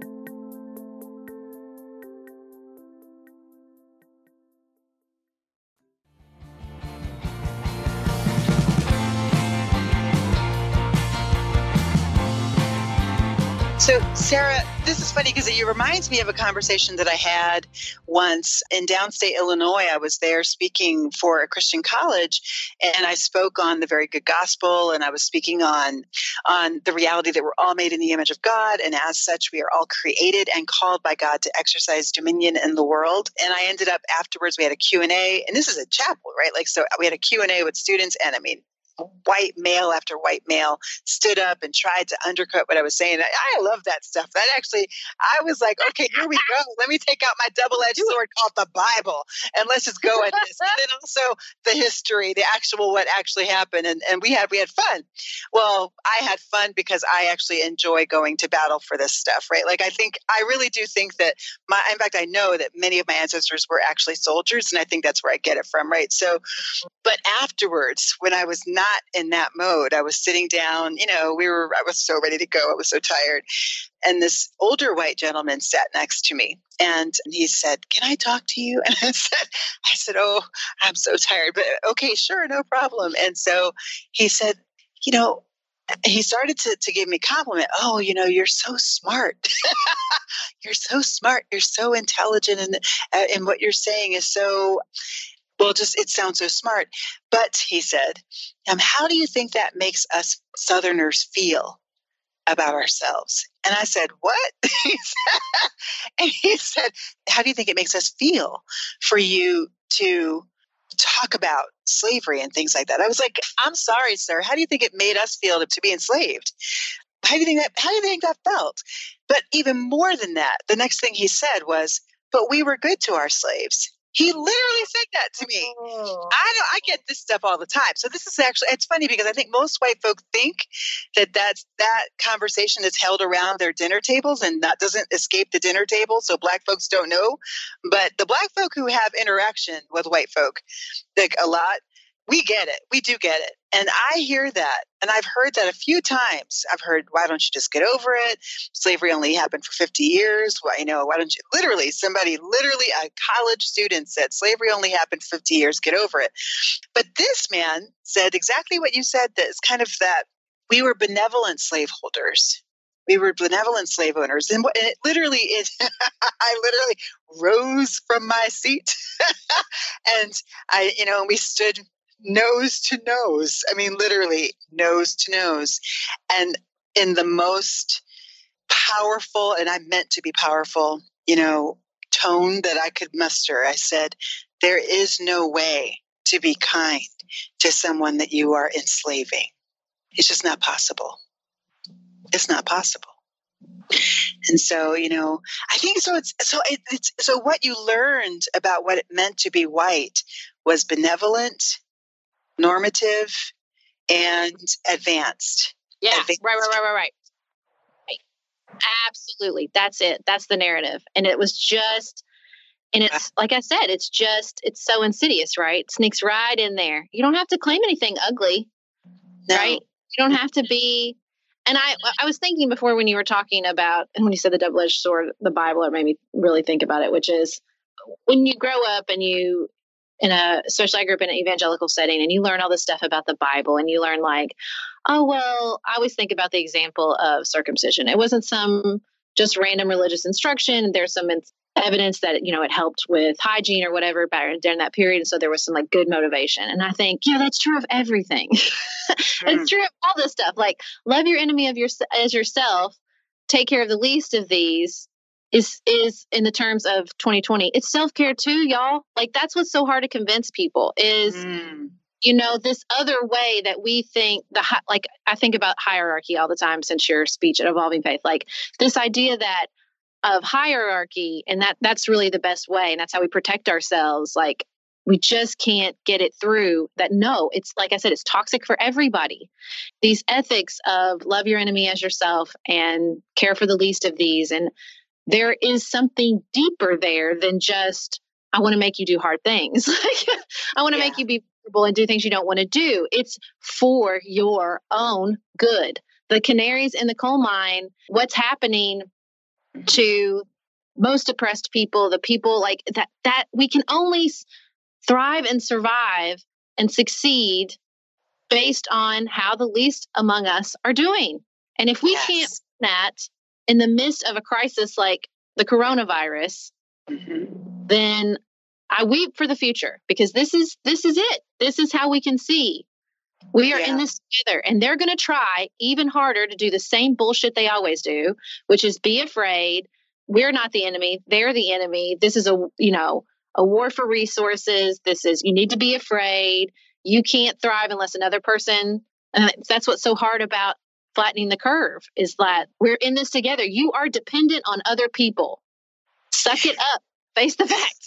So, Sarah, this is funny because it reminds me of a conversation that I had once in downstate Illinois. I was there speaking for a Christian college, and I spoke on the very good gospel, and I was speaking on, on the reality that we're all made in the image of God, and as such, we are all created and called by God to exercise dominion in the world. And I ended up afterwards, we had a Q and A, and this is a chapel, right? Like, so we had a Q and A with students, and I mean, white male after white male stood up and tried to undercut what I was saying. I, I love that stuff. That actually, I was like, okay, here we go. Let me take out my double-edged sword called the Bible, and let's just go at this. And then also the history, the actual what actually happened, and, and we had we had fun. Well, I had fun because I actually enjoy going to battle for this stuff, right? Like I think I really do think that my, in fact, I know that many of my ancestors were actually soldiers, and I think that's where I get it from, right? So, but afterwards, when I was not in that mode, I was sitting down, you know, we were, I was so ready to go. I was so tired. And this older white gentleman sat next to me, and he said, "Can I talk to you?" And I said, I said, "Oh, I'm so tired, but okay, sure. No problem." And so he said, you know, he started to, to give me a compliment. "Oh, you know, you're so smart. You're so smart. You're so intelligent. And, uh, and what you're saying is so, well, just, it sounds so smart." But he said, um, "How do you think that makes us Southerners feel about ourselves?" And I said, "What?" And he said, "How do you think it makes us feel for you to talk about slavery and things like that?" I was like, "I'm sorry, sir. How do you think it made us feel to, to be enslaved? How do you think that, how do you think that felt?" But even more than that, the next thing he said was, "But we were good to our slaves." He literally said that to me. Oh. I know I get this stuff all the time. So this is actually, it's funny because I think most white folk think that that's, that conversation is held around their dinner tables and that doesn't escape the dinner table. So black folks don't know. But the black folk who have interaction with white folk, like a lot, we get it. We do get it. And I hear that. And I've heard that a few times. I've heard, why don't you just get over it? Slavery only happened for fifty years. Why, you know, why don't you, literally, somebody, literally a college student said, slavery only happened for fifty years, get over it. But this man said exactly what you said, that it's kind of that we were benevolent slaveholders. We were benevolent slave owners. And, and it literally is, I literally rose from my seat and I, you know, we stood nose to nose. I mean, literally nose to nose. And in the most powerful, and I meant to be powerful, you know, tone that I could muster, I said, there is no way to be kind to someone that you are enslaving. It's just not possible. It's not possible. And so, you know, I think so. It's so it, it's so what you learned about what it meant to be white was benevolent, normative, and advanced. Yeah, advanced. right, right, right, right, right. Right. Absolutely, that's it. That's the narrative, and it was just, and it's like I said, it's just, it's so insidious, right? It sneaks right in there. You don't have to claim anything ugly, No. right? You don't have to be. And I, I was thinking before when you were talking about, and when you said the double-edged sword, the Bible, it made me really think about it, which is when you grow up and you, in a, especially I grew up in an evangelical setting, and you learn all this stuff about the Bible, and you learn like, oh, well, I always think about the example of circumcision. It wasn't some just random religious instruction. There's some evidence that, you know, it helped with hygiene or whatever back during that period. And so there was some like good motivation. And I think, yeah, that's true of everything. It's true of all this stuff. Like, love your enemy of your, as yourself, take care of the least of these is, is in the terms of twenty twenty. It's self-care too, y'all. Like, that's what's so hard to convince people is, mm. you know, this other way that we think the, like, I think about hierarchy all the time since your speech at Evolving Faith, like this idea that of hierarchy, and that that's really the best way. And that's how we protect ourselves. Like, we just can't get it through that. No, it's like I said, it's toxic for everybody. These ethics of love your enemy as yourself and care for the least of these. And there is something deeper there than just, I want to make you do hard things. I want to yeah. make you be miserable and do things you don't want to do. It's for your own good. The canaries in the coal mine, what's happening to most oppressed people, the people like that, that we can only thrive and survive and succeed based on how the least among us are doing. And if we yes. can't do that in the midst of a crisis like the coronavirus, mm-hmm. then I weep for the future, because this is, this is it. This is how we can see we are yeah. in this together, and they're going to try even harder to do the same bullshit they always do, which is be afraid. We're not the enemy. They're the enemy. This is a, you know, a war for resources. This is, you need to be afraid. You can't thrive unless another person, and that's what's so hard about flattening the curve, is that we're in this together. You are dependent on other people. Suck it up. Face the facts.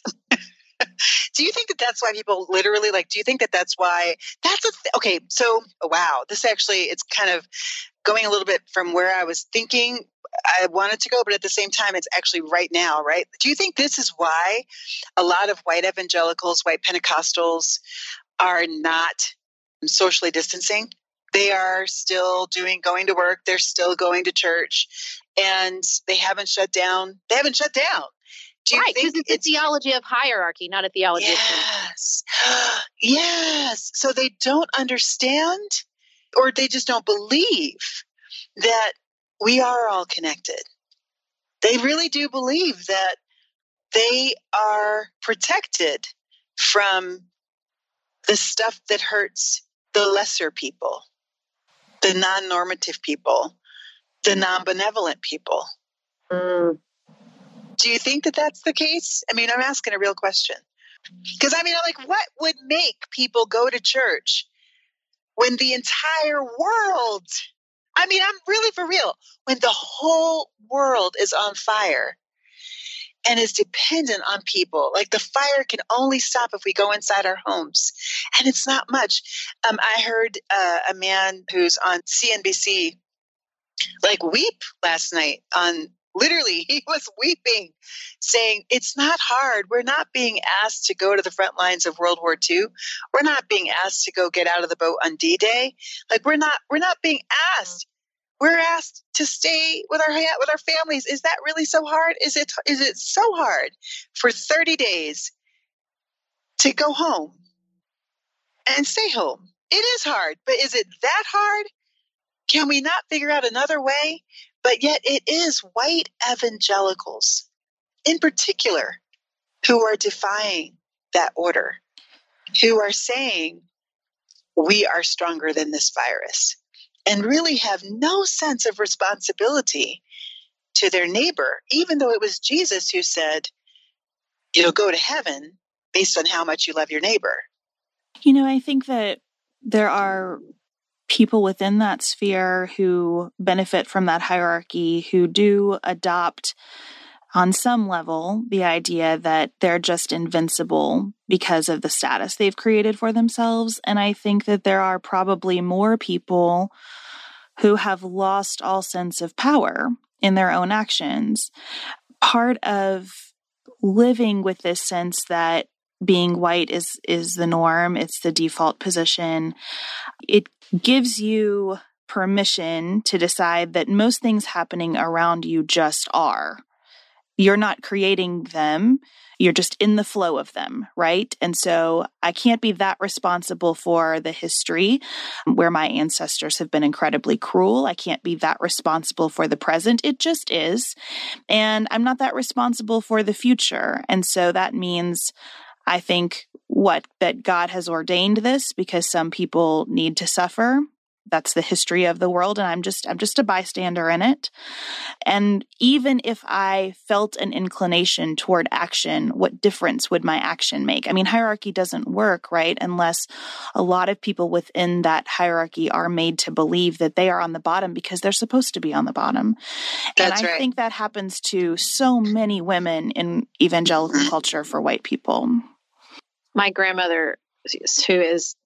Do you think that that's why people literally like, do you think that that's why that's a, th- okay. So, oh, wow, this actually, it's kind of going a little bit from where I was thinking I wanted to go, but at the same time, it's actually right now, right? Do you think this is why a lot of white evangelicals, white Pentecostals are not socially distancing? They are still doing, going to work. They're still going to church, and they haven't shut down. They haven't shut down. Do you right, because it's, it's a theology of hierarchy, not a theology yes. of community. Yes. So they don't understand, or they just don't believe that we are all connected. They really do believe that they are protected from the stuff that hurts the lesser people, the non-normative people, the non-benevolent people. Mm. Do you think that that's the case? I mean, I'm asking a real question. Because, I mean, like, what would make people go to church when the entire world, I mean, I'm really for real, when the whole world is on fire and is dependent on people? Like, the fire can only stop if we go inside our homes. And it's not much. Um, I heard uh, a man who's on C N B C, like, weep last night on Literally, he was weeping, saying, it's not hard. We're not being asked to go to the front lines of World War Two. We're not being asked to go get out of the boat on D-Day. Like, we're not, we're not being asked. We're asked to stay with our, with our families. Is that really so hard? Is it, is it so hard for thirty days to go home and stay home? It is hard, but is it that hard? Can we not figure out another way? But yet it is white evangelicals in particular who are defying that order, who are saying we are stronger than this virus and really have no sense of responsibility to their neighbor, even though it was Jesus who said, you'll go to heaven based on how much you love your neighbor. You know, I think that there are people within that sphere who benefit from that hierarchy, who do adopt on some level the idea that they're just invincible because of the status they've created for themselves. And I think that there are probably more people who have lost all sense of power in their own actions. Part of living with this sense that being white is is the norm, it's the default position, it gives you permission to decide that most things happening around you just are. You're not creating them. You're just in the flow of them, right? And so I can't be that responsible for the history where my ancestors have been incredibly cruel. I can't be that responsible for the present. It just is. And I'm not that responsible for the future. And so that means, I think, what, that God has ordained this because some people need to suffer. That's the history of the world. And I'm just, I'm just a bystander in it. And even if I felt an inclination toward action, what difference would my action make? I mean, hierarchy doesn't work, right? Unless a lot of people within that hierarchy are made to believe that they are on the bottom because they're supposed to be on the bottom. That's and I right. think that happens to so many women in evangelical mm-hmm. culture for white people. My grandmother, who is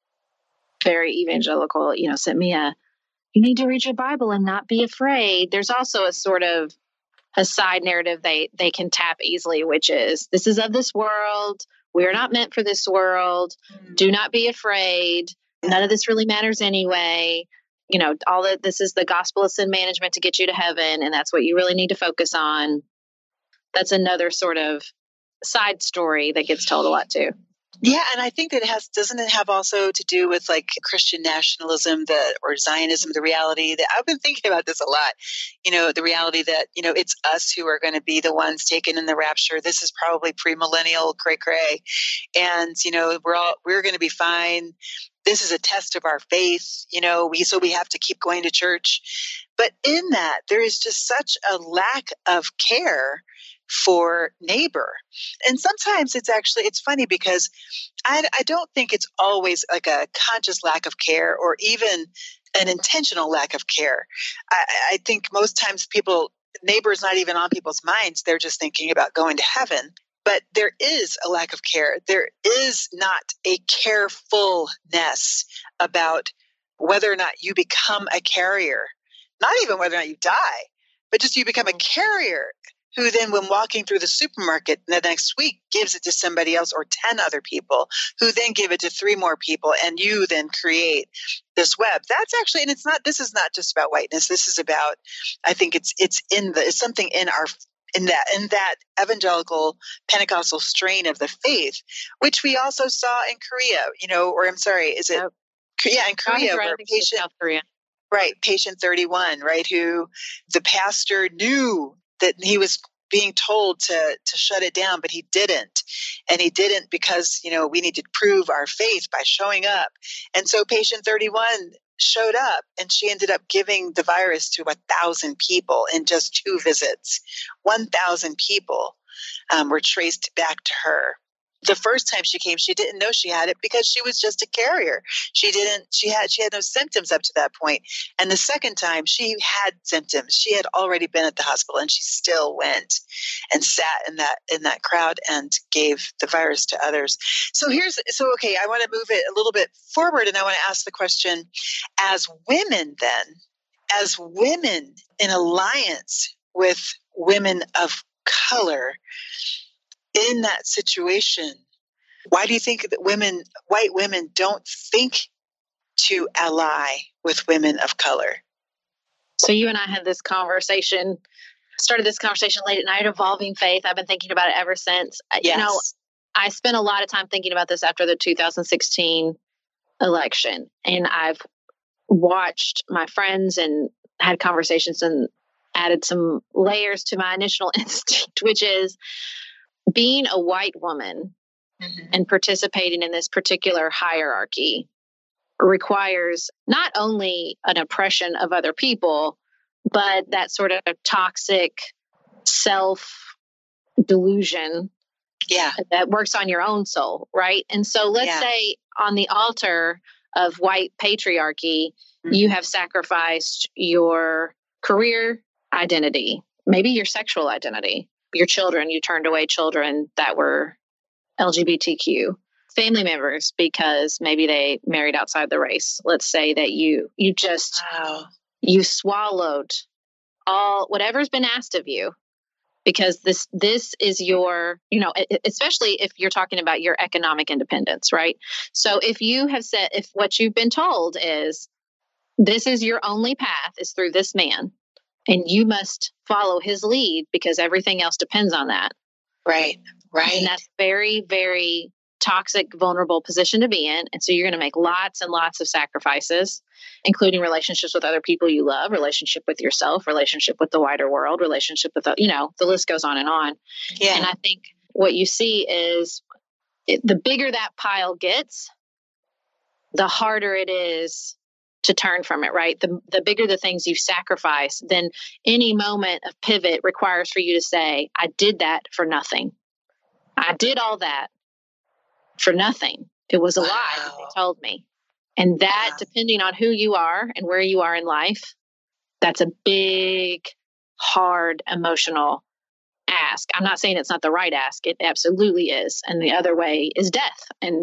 very evangelical, you know, sent me a, you need to read your Bible and not be afraid. There's also a sort of a side narrative they, they can tap easily, which is, this is of this world. We are not meant for this world. Do not be afraid. None of this really matters anyway. You know, all that this is the gospel of sin management to get you to heaven. And that's what you really need to focus on. That's another sort of side story that gets told a lot too. Yeah, and I think that it has, doesn't it have also to do with like Christian nationalism, the or Zionism, the reality that I've been thinking about this a lot, you know, the reality that, you know, it's us who are going to be the ones taken in the rapture. This is probably premillennial cray cray. And, you know, we're all, we're going to be fine. This is a test of our faith, you know, we, so we have to keep going to church. But in that, there is just such a lack of care for neighbor. And sometimes it's actually, it's funny because I, I don't think it's always like a conscious lack of care or even an intentional lack of care. I, I think most times people, neighbor's not even on people's minds. They're just thinking about going to heaven. But there is a lack of care. There is not a carefulness about whether or not you become a carrier, not even whether or not you die, but just you become a carrier who then, when walking through the supermarket the next week, gives it to somebody else or ten other people who then give it to three more people. And you then create this web. That's actually, and it's not, this is not just about whiteness. This is about, I think it's, it's in the, it's something in our, in that, in that evangelical Pentecostal strain of the faith, which we also saw in Korea, you know, or I'm sorry, is it, yeah, in Korea, where patient, South Korea. Right. Patient thirty-one, right. Who the pastor knew that he was being told to, to shut it down, but he didn't. And he didn't because, you know, we need to prove our faith by showing up. And so patient thirty-one showed up and she ended up giving the virus to a thousand people in just two visits. one thousand people um, were traced back to her. The first time she came, she didn't know she had it because she was just a carrier. She didn't, she had, she had no symptoms up to that point. And the second time she had symptoms. She had already been at the hospital and she still went and sat in that, in that crowd and gave the virus to others. So here's, so, okay, I want to move it a little bit forward and I want to ask the question, as women then, as women in alliance with women of color in that situation? Why do you think that women, white women, don't think to ally with women of color? So you and I had this conversation, started this conversation late at night, Evolving Faith. I've been thinking about it ever since. Yes. You know, I spent a lot of time thinking about this after the two thousand sixteen election. And I've watched my friends and had conversations and added some layers to my initial instinct, which is being a white woman mm-hmm. and participating in this particular hierarchy requires not only an oppression of other people, but that sort of toxic self delusion yeah. that works on your own soul, right? And so let's yeah. say on the altar of white patriarchy, mm-hmm. you have sacrificed your career identity, maybe your sexual identity, your children, you turned away children that were L G B T Q, family members because maybe they married outside the race. Let's say that you you just wow. you swallowed all whatever's been asked of you because this this is your, you know, especially if you're talking about your economic independence, right? So if you have said, if what you've been told is this is your only path is through this man and you must follow his lead because everything else depends on that. Right, right. And that's very, very toxic, vulnerable position to be in. And so you're going to make lots and lots of sacrifices, including relationships with other people you love, relationship with yourself, relationship with the wider world, relationship with, the, you know, the list goes on and on. Yeah. And I think what you see is it, the bigger that pile gets, the harder it is to turn from it, right? The, the bigger the things you've sacrificed, then any moment of pivot requires for you to say, I did that for nothing. I did all that for nothing. It was a wow. lie that they told me. And that, wow. depending on who you are and where you are in life, that's a big, hard, emotional ask. I'm not saying it's not the right ask. It absolutely is. And the other way is death. And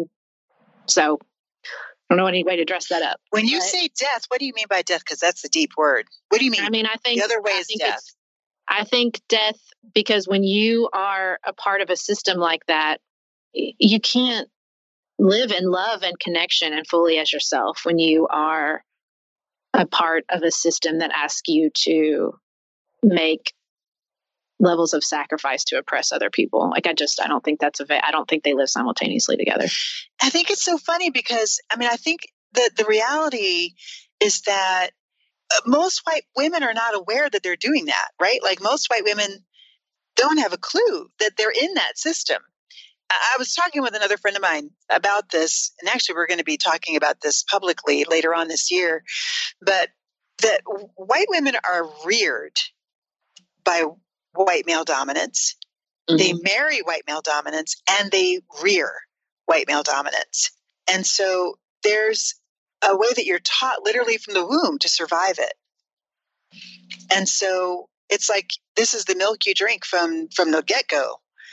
so I don't know any way to dress that up. When you but, say death, what do you mean by death? Because that's the deep word. What do you mean? I mean, I think the other way I is think death. I think death, because when you are a part of a system like that, you can't live in love and connection and fully as yourself when you are a part of a system that asks you to make levels of sacrifice to oppress other people. Like, I just, I don't think that's a, I don't think they live simultaneously together. I think it's so funny because, I mean, I think that the reality is that most white women are not aware that they're doing that, right? Like most white women don't have a clue that they're in that system. I was talking with another friend of mine about this, and actually we're going to be talking about this publicly later on this year, but that white women are reared by white male dominance. Mm-hmm. They marry white male dominance and they rear white male dominance. And so there's a way that you're taught literally from the womb to survive it. And so it's like, this is the milk you drink from, from the get-go.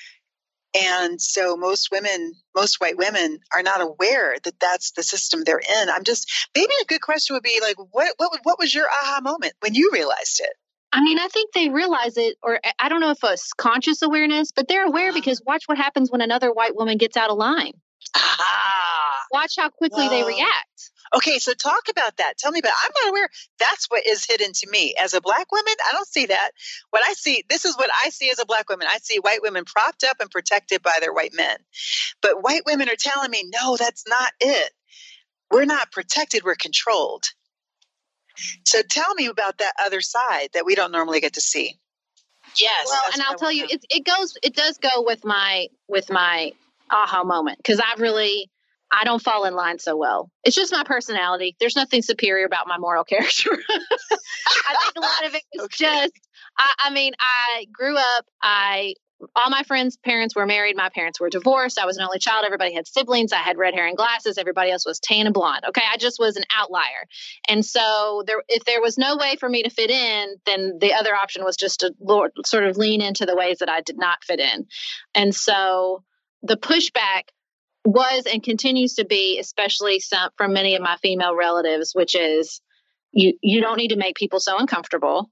And so most women, most white women are not aware that that's the system they're in. I'm just, maybe a good question would be like, what, what, what was your aha moment when you realized it? I mean, I think they realize it, or I don't know if it's conscious awareness, but they're aware uh-huh. because watch what happens when another white woman gets out of line. Ah, watch how quickly Whoa. they react. Okay, so talk about that. Tell me about it. I'm not aware. That's what is hidden to me. As a Black woman, I don't see that. What I see, this is what I see as a Black woman. I see white women propped up and protected by their white men. But white women are telling me, no, that's not it. We're not protected. We're controlled. So tell me about that other side that we don't normally get to see. Yes. Well, and I'll tell you, it, it goes, it does go with my, with my aha moment. Cause I've really, I don't fall in line so well. It's just my personality. There's nothing superior about my moral character. I think a lot of it is okay. just, I, I mean, I grew up, I, all my friends' parents were married. My parents were divorced. I was an only child. Everybody had siblings. I had red hair and glasses. Everybody else was tan and blonde. Okay. I just was an outlier. And so there, if there was no way for me to fit in, then the other option was just to lord, sort of lean into the ways that I did not fit in. And so the pushback was and continues to be, especially some, from many of my female relatives, which is you, you don't need to make people so uncomfortable.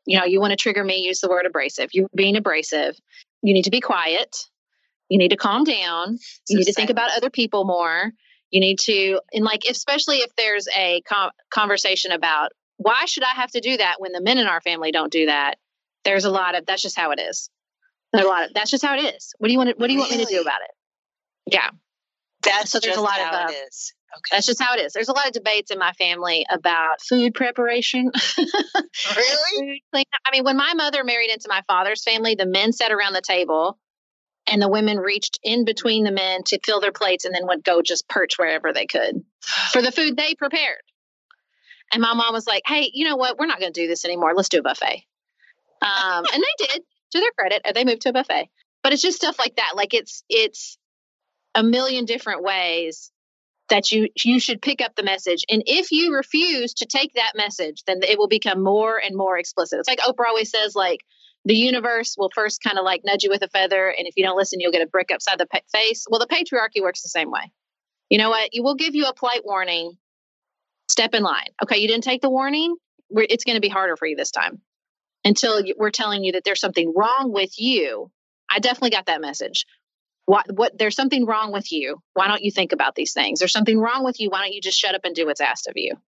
you know, you want to trigger me, use the word abrasive. You're being abrasive. You need to be quiet. You need to calm down. You So need to think silence. about other people more. You need to, and like, especially if there's a com- conversation about why should I have to do that when the men in our family don't do that? There's a lot of, that's just how it is. There's a lot of, that's just how it is. What do you want to, what do you want me to do Really? about it? Yeah. That's So there's just a lot how of, uh, it is. Okay. That's just how it is. There's a lot of debates in my family about food preparation. Really? Food cleanup. I mean, when my mother married into my father's family, the men sat around the table and the women reached in between the men to fill their plates and then would go just perch wherever they could for the food they prepared. And my mom was like, hey, you know what? We're not going to do this anymore. Let's do a buffet. Um, and they did, to their credit, they moved to a buffet. But it's just stuff like that. Like it's it's a million different ways that you you should pick up the message. And if you refuse to take that message, then it will become more and more explicit. It's like Oprah always says, like, the universe will first kind of like nudge you with a feather. And if you don't listen, you'll get a brick upside the pa- face. Well, the patriarchy works the same way. You know what? You will give you a polite warning. Step in line. Okay, you didn't take the warning. We're, it's going to be harder for you this time until you, we're telling you that there's something wrong with you. I definitely got that message. What, what, there's something wrong with you. Why don't you think about these things? There's something wrong with you. Why don't you just shut up and do what's asked of you?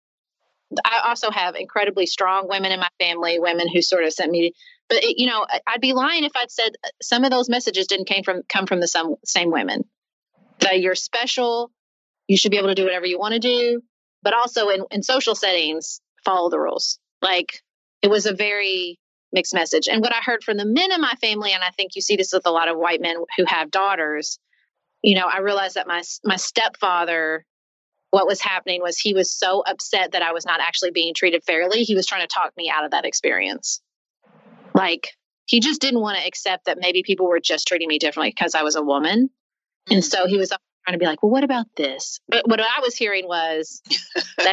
I also have incredibly strong women in my family, women who sort of sent me, but it, you know, I'd be lying if I'd said some of those messages didn't came from, come from the some, same women. That you're special. You should be able to do whatever you want to do. But also in, in social settings, follow the rules. Like it was a very mixed message. And what I heard from the men in my family, and I think you see this with a lot of white men who have daughters, you know, I realized that my my stepfather, what was happening was he was so upset that I was not actually being treated fairly. He was trying to talk me out of that experience. Like he just didn't want to accept that maybe people were just treating me differently because I was a woman. Mm-hmm. And so he was trying to be like, well, what about this? But what I was hearing was that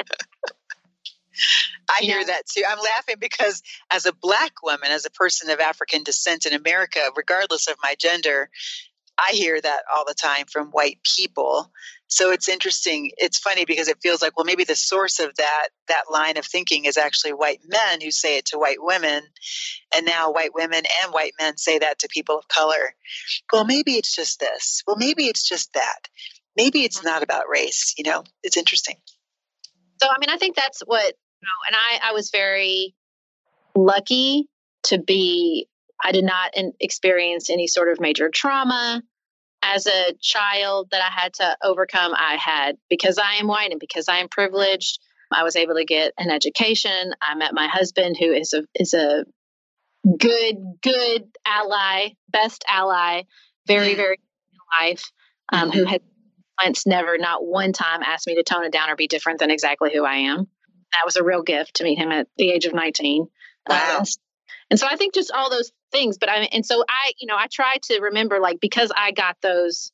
I hear that too. I'm laughing because as a Black woman, as a person of African descent in America, regardless of my gender, I hear that all the time from white people. So it's interesting. It's funny because it feels like, well, maybe the source of that, that line of thinking is actually white men who say it to white women. And now white women and white men say that to people of color. Well, maybe it's just this. Well, maybe it's just that. Maybe it's not about race. You know, it's interesting. So, I mean, I think that's what, you know, and I, I was very lucky to be, I did not in, experience any sort of major trauma as a child that I had to overcome. I had, because I am white and because I am privileged, I was able to get an education. I met my husband, who is a, is a good, good ally, best ally, very, very in life, um, mm-hmm. who had once never, not one time asked me to tone it down or be different than exactly who I am. That was a real gift to meet him at the age of nineteen. Wow. Um, and so I think just all those things, but I, and so I, you know, I try to remember, like, because I got those,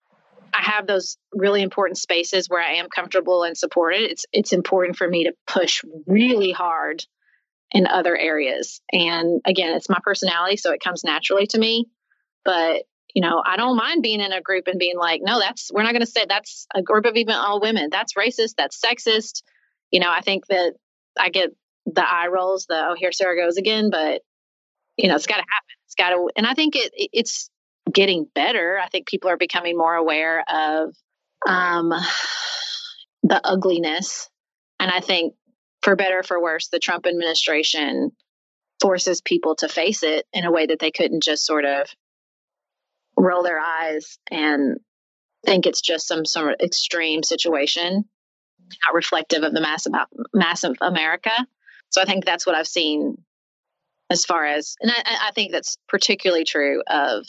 I have those really important spaces where I am comfortable and supported. It's, it's important for me to push really hard in other areas. And again, it's my personality, so it comes naturally to me, but you know, I don't mind being in a group and being like, no, that's, we're not going to say that's a group of even all women. That's racist. That's sexist. You know, I think that I get the eye rolls, the, oh, here Sarah goes again, but you know, it's got to happen. It's got to, and I think it, it's getting better. I think people are becoming more aware of um, the ugliness. And I think for better or for worse, the Trump administration forces people to face it in a way that they couldn't just sort of roll their eyes and think it's just some sort of extreme situation, not reflective of the mass about massive America. So I think that's what I've seen as far as, and I, I think that's particularly true of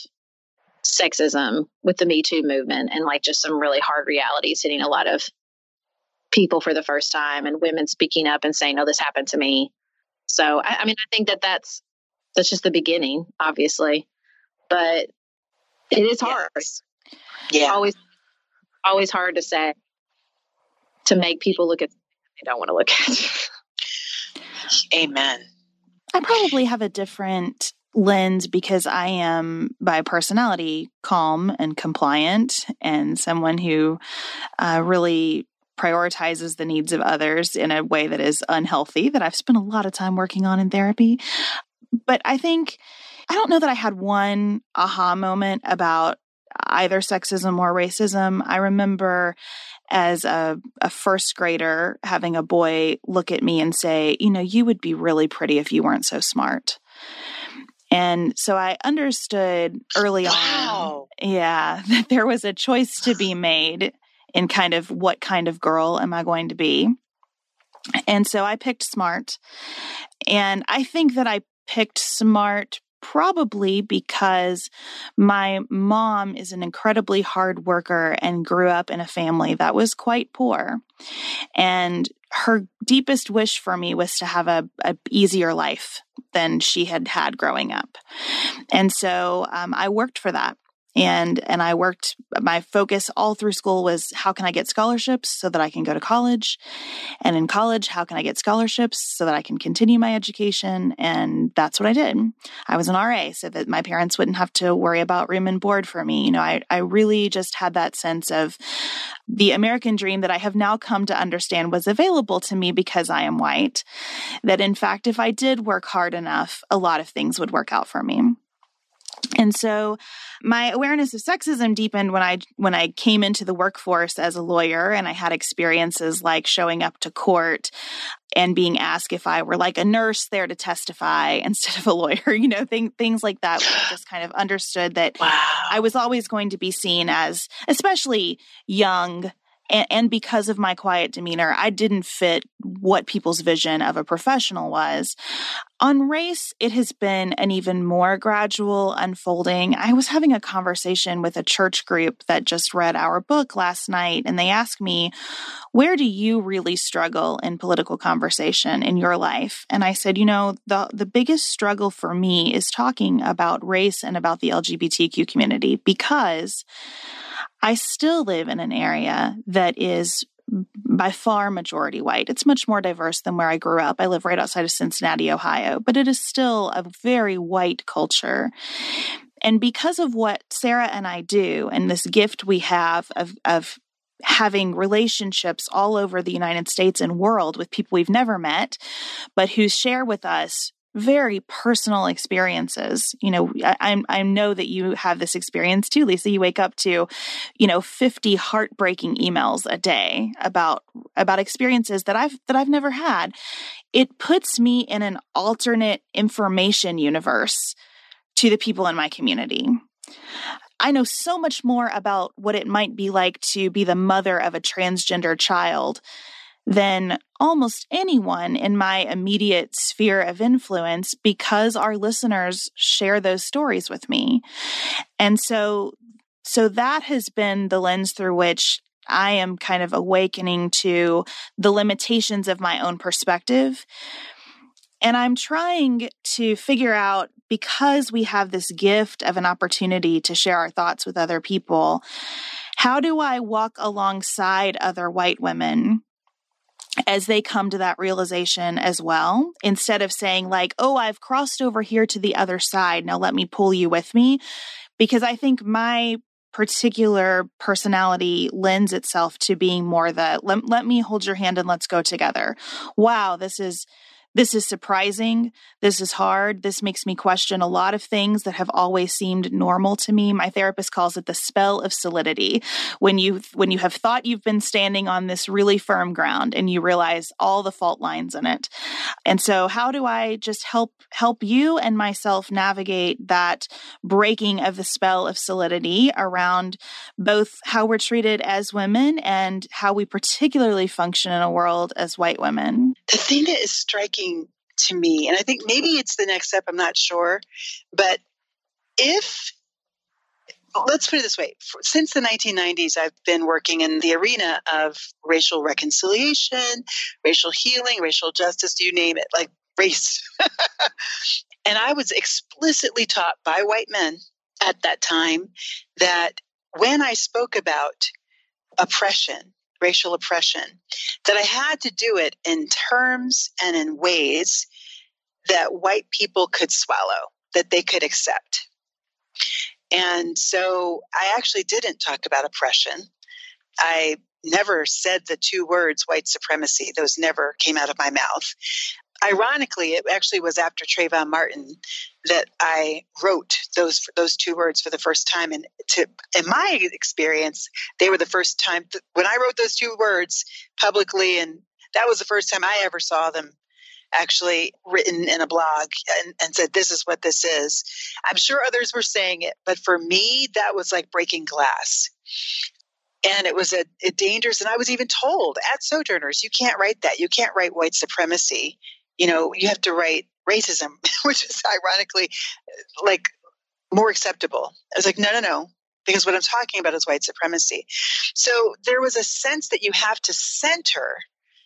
sexism with the Me Too movement and like just some really hard realities hitting a lot of people for the first time and women speaking up and saying, "Oh, this happened to me." So I, I mean, I think that that's that's just the beginning, obviously, but it is hard. Yes. Yeah. Always, always hard to say, to make people look at something they don't want to look at. Amen. I probably have a different lens because I am by personality calm and compliant and someone who uh, really prioritizes the needs of others in a way that is unhealthy, that I've spent a lot of time working on in therapy. but I think, I don't know that I had one aha moment about either sexism or racism. I remember as a, a first grader having a boy look at me and say, you know, you would be really pretty if you weren't so smart. And so I understood early wow. on, yeah, that there was a choice to be made in kind of what kind of girl am I going to be. And so I picked smart. And I think that I picked smart probably because my mom is an incredibly hard worker and grew up in a family that was quite poor. And her deepest wish for me was to have a, a easier life than she had had growing up. And so um, I worked for that. And and I worked, my focus all through school was how can I get scholarships so that I can go to college? And in college, how can I get scholarships so that I can continue my education? And that's what I did. I was an R A so that my parents wouldn't have to worry about room and board for me. You know, I, I really just had that sense of the American dream that I have now come to understand was available to me because I am white. That in fact, if I did work hard enough, a lot of things would work out for me. And so my awareness of sexism deepened when I when I came into the workforce as a lawyer, and I had experiences like showing up to court and being asked if I were like a nurse there to testify instead of a lawyer, you know, th- things like that. Where I just kind of understood that wow. I was always going to be seen as, especially young, and, and because of my quiet demeanor, I didn't fit what people's vision of a professional was. On race, it has been an even more gradual unfolding. I was having a conversation with a church group that just read our book last night, and they asked me, where do you really struggle in political conversation in your life? And I said, you know, the, the biggest struggle for me is talking about race and about the L G B T Q community, because I still live in an area that is by far majority white. It's much more diverse than where I grew up. I live right outside of Cincinnati, Ohio, but it is still a very white culture. And because of what Sarah and I do, and this gift we have of, of having relationships all over the United States and world with people we've never met, but who share with us very personal experiences. You know, I, I know that you have this experience too, Lisa. You wake up to, you know, fifty heartbreaking emails a day about about experiences that I've that I've never had. It puts me in an alternate information universe to the people in my community. I know so much more about what it might be like to be the mother of a transgender child than almost anyone in my immediate sphere of influence, because our listeners share those stories with me. And so, so that has been the lens through which I am kind of awakening to the limitations of my own perspective. And I'm trying to figure out, because we have this gift of an opportunity to share our thoughts with other people, how do I walk alongside other white women as they come to that realization as well, instead of saying like, oh, I've crossed over here to the other side, now let me pull you with me. Because I think my particular personality lends itself to being more the, let, let me hold your hand and let's go together. Wow, this is This is surprising. This is hard. This makes me question a lot of things that have always seemed normal to me. My therapist calls it the spell of solidity. When you when you have thought you've been standing on this really firm ground and you realize all the fault lines in it. And so how do I just help help you and myself navigate that breaking of the spell of solidity around both how we're treated as women and how we particularly function in a world as white women? The thing that is striking to me, and I think maybe it's the next step, I'm not sure, but if, let's put it this way, since the nineteen nineties, I've been working in the arena of racial reconciliation, racial healing, racial justice, you name it, like race. And I was explicitly taught by white men at that time that when I spoke about oppression, racial oppression, that I had to do it in terms and in ways that white people could swallow, that they could accept. And so I actually didn't talk about oppression. I never said the two words white supremacy. Those never came out of my mouth. ironically, it actually was after Trayvon Martin that I wrote those those two words for the first time. And to, in my experience, they were the first time th- when I wrote those two words publicly, and that was the first time I ever saw them actually written in a blog and, and said, this is what this is. I'm sure others were saying it, but for me, that was like breaking glass. And it was a, a dangerous, and I was even told at Sojourners, you can't write that. You can't write white supremacy. You know, you have to write racism, which is ironically like more acceptable. I was like, no, no, no, because what I'm talking about is white supremacy. So there was a sense that you have to center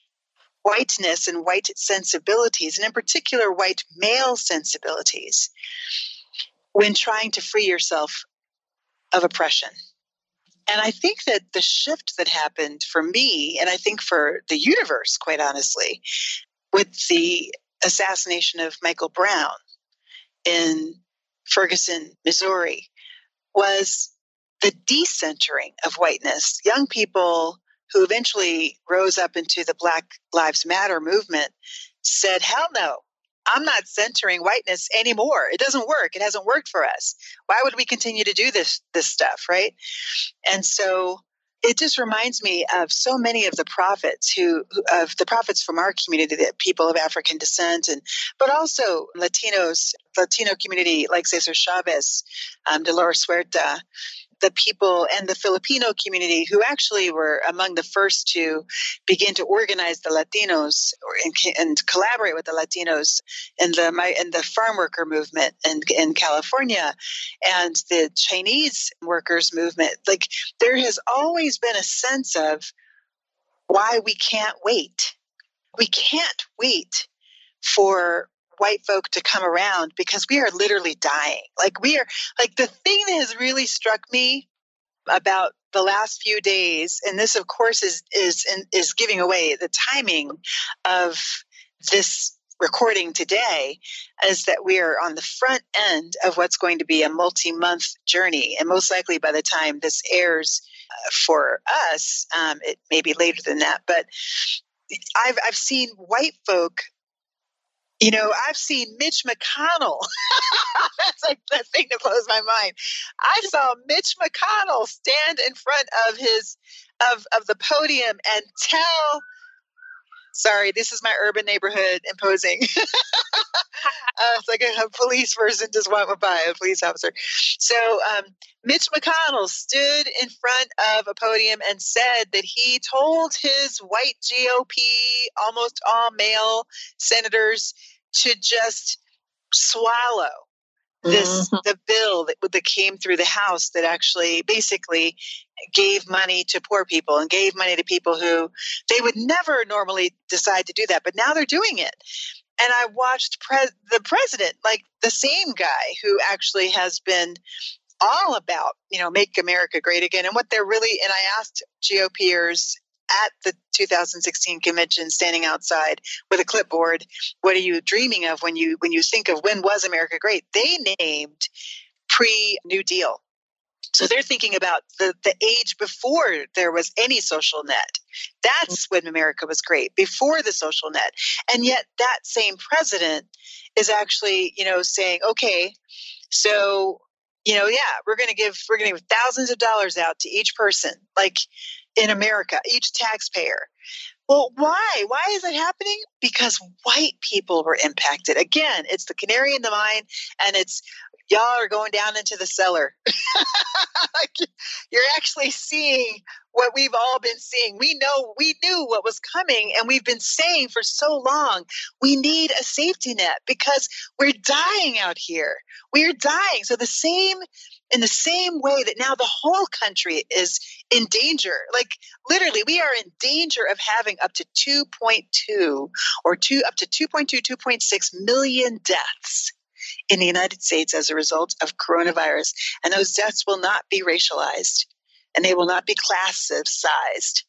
whiteness and white sensibilities, and in particular, white male sensibilities, when trying to free yourself of oppression. And I think that the shift that happened for me, and I think for the universe, quite honestly, with the assassination of Michael Brown in Ferguson, Missouri, was the decentering of whiteness. Young people who eventually rose up into the Black Lives Matter movement said, hell no, I'm not centering whiteness anymore. It doesn't work. It hasn't worked for us. Why would we continue to do this, this stuff, right? And so it just reminds me of so many of the prophets who, of the prophets from our community, that people of African descent, and but also Latinos, Latino community like Cesar Chavez, um, Dolores Huerta, the people and the Filipino community who actually were among the first to begin to organize the Latinos or, and, and collaborate with the Latinos in the in the farm worker movement in, in California, and the Chinese workers movement. Like, there has always been a sense of why we can't wait. We can't wait for white folk to come around, because we are literally dying. Like, we are, like, the thing that has really struck me about the last few days, and this of course is, is, is giving away the timing of this recording today, is that we are on the front end of what's going to be a multi-month journey. And most likely by the time this airs uh, for us, um, it may be later than that, but I've, I've seen white folk. You know, I've seen Mitch McConnell. That's like the thing that blows my mind. I saw Mitch McConnell stand in front of his of of the podium and tell. Sorry, this is my urban neighborhood imposing. uh, it's like a, a police person just walked by, a police officer. So um, Mitch McConnell stood in front of a podium and said that he told his white G O P, almost all male senators, to just swallow this, mm-hmm. the bill that, that came through the House that actually basically gave money to poor people and gave money to people who they would never normally decide to do that, but now they're doing it. And I watched pre- the president, like the same guy who actually has been all about, you know, make America great again. And what they're really, and I asked GOPers at the two thousand sixteen convention, standing outside with a clipboard, what are you dreaming of when you when you think of when was America great? They named pre-New Deal. So they're thinking about the, the age before there was any social net. That's when America was great, before the social net. And yet that same president is actually, you know, saying, okay, so, you know, yeah, we're going to give, we're going to give thousands of dollars out to each person, like in America, each taxpayer. Well, why? Why is it happening? Because white people were impacted. Again, it's the canary in the mine, and it's, y'all are going down into the cellar. Like, you're actually seeing what we've all been seeing. We know, we knew what was coming, and we've been saying for so long, we need a safety net because we're dying out here. We're dying. So the same, in the same way that now the whole country is in danger, like literally we are in danger of having up to two point two or two, up to two point two, two point six million deaths in the United States as a result of coronavirus. And those deaths will not be racialized, and they will not be class-sized.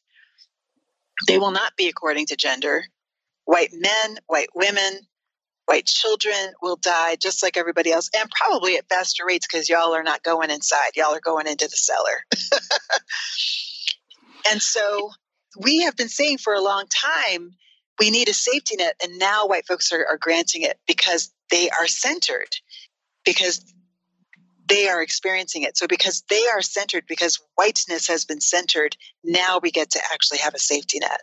They will not be according to gender. White men, white women, white children will die just like everybody else, and probably at faster rates because y'all are not going inside. Y'all are going into the cellar. And so we have been saying for a long time, we need a safety net. And now white folks are, are granting it because they are centered, because they are experiencing it. So because they are centered, because whiteness has been centered, now we get to actually have a safety net.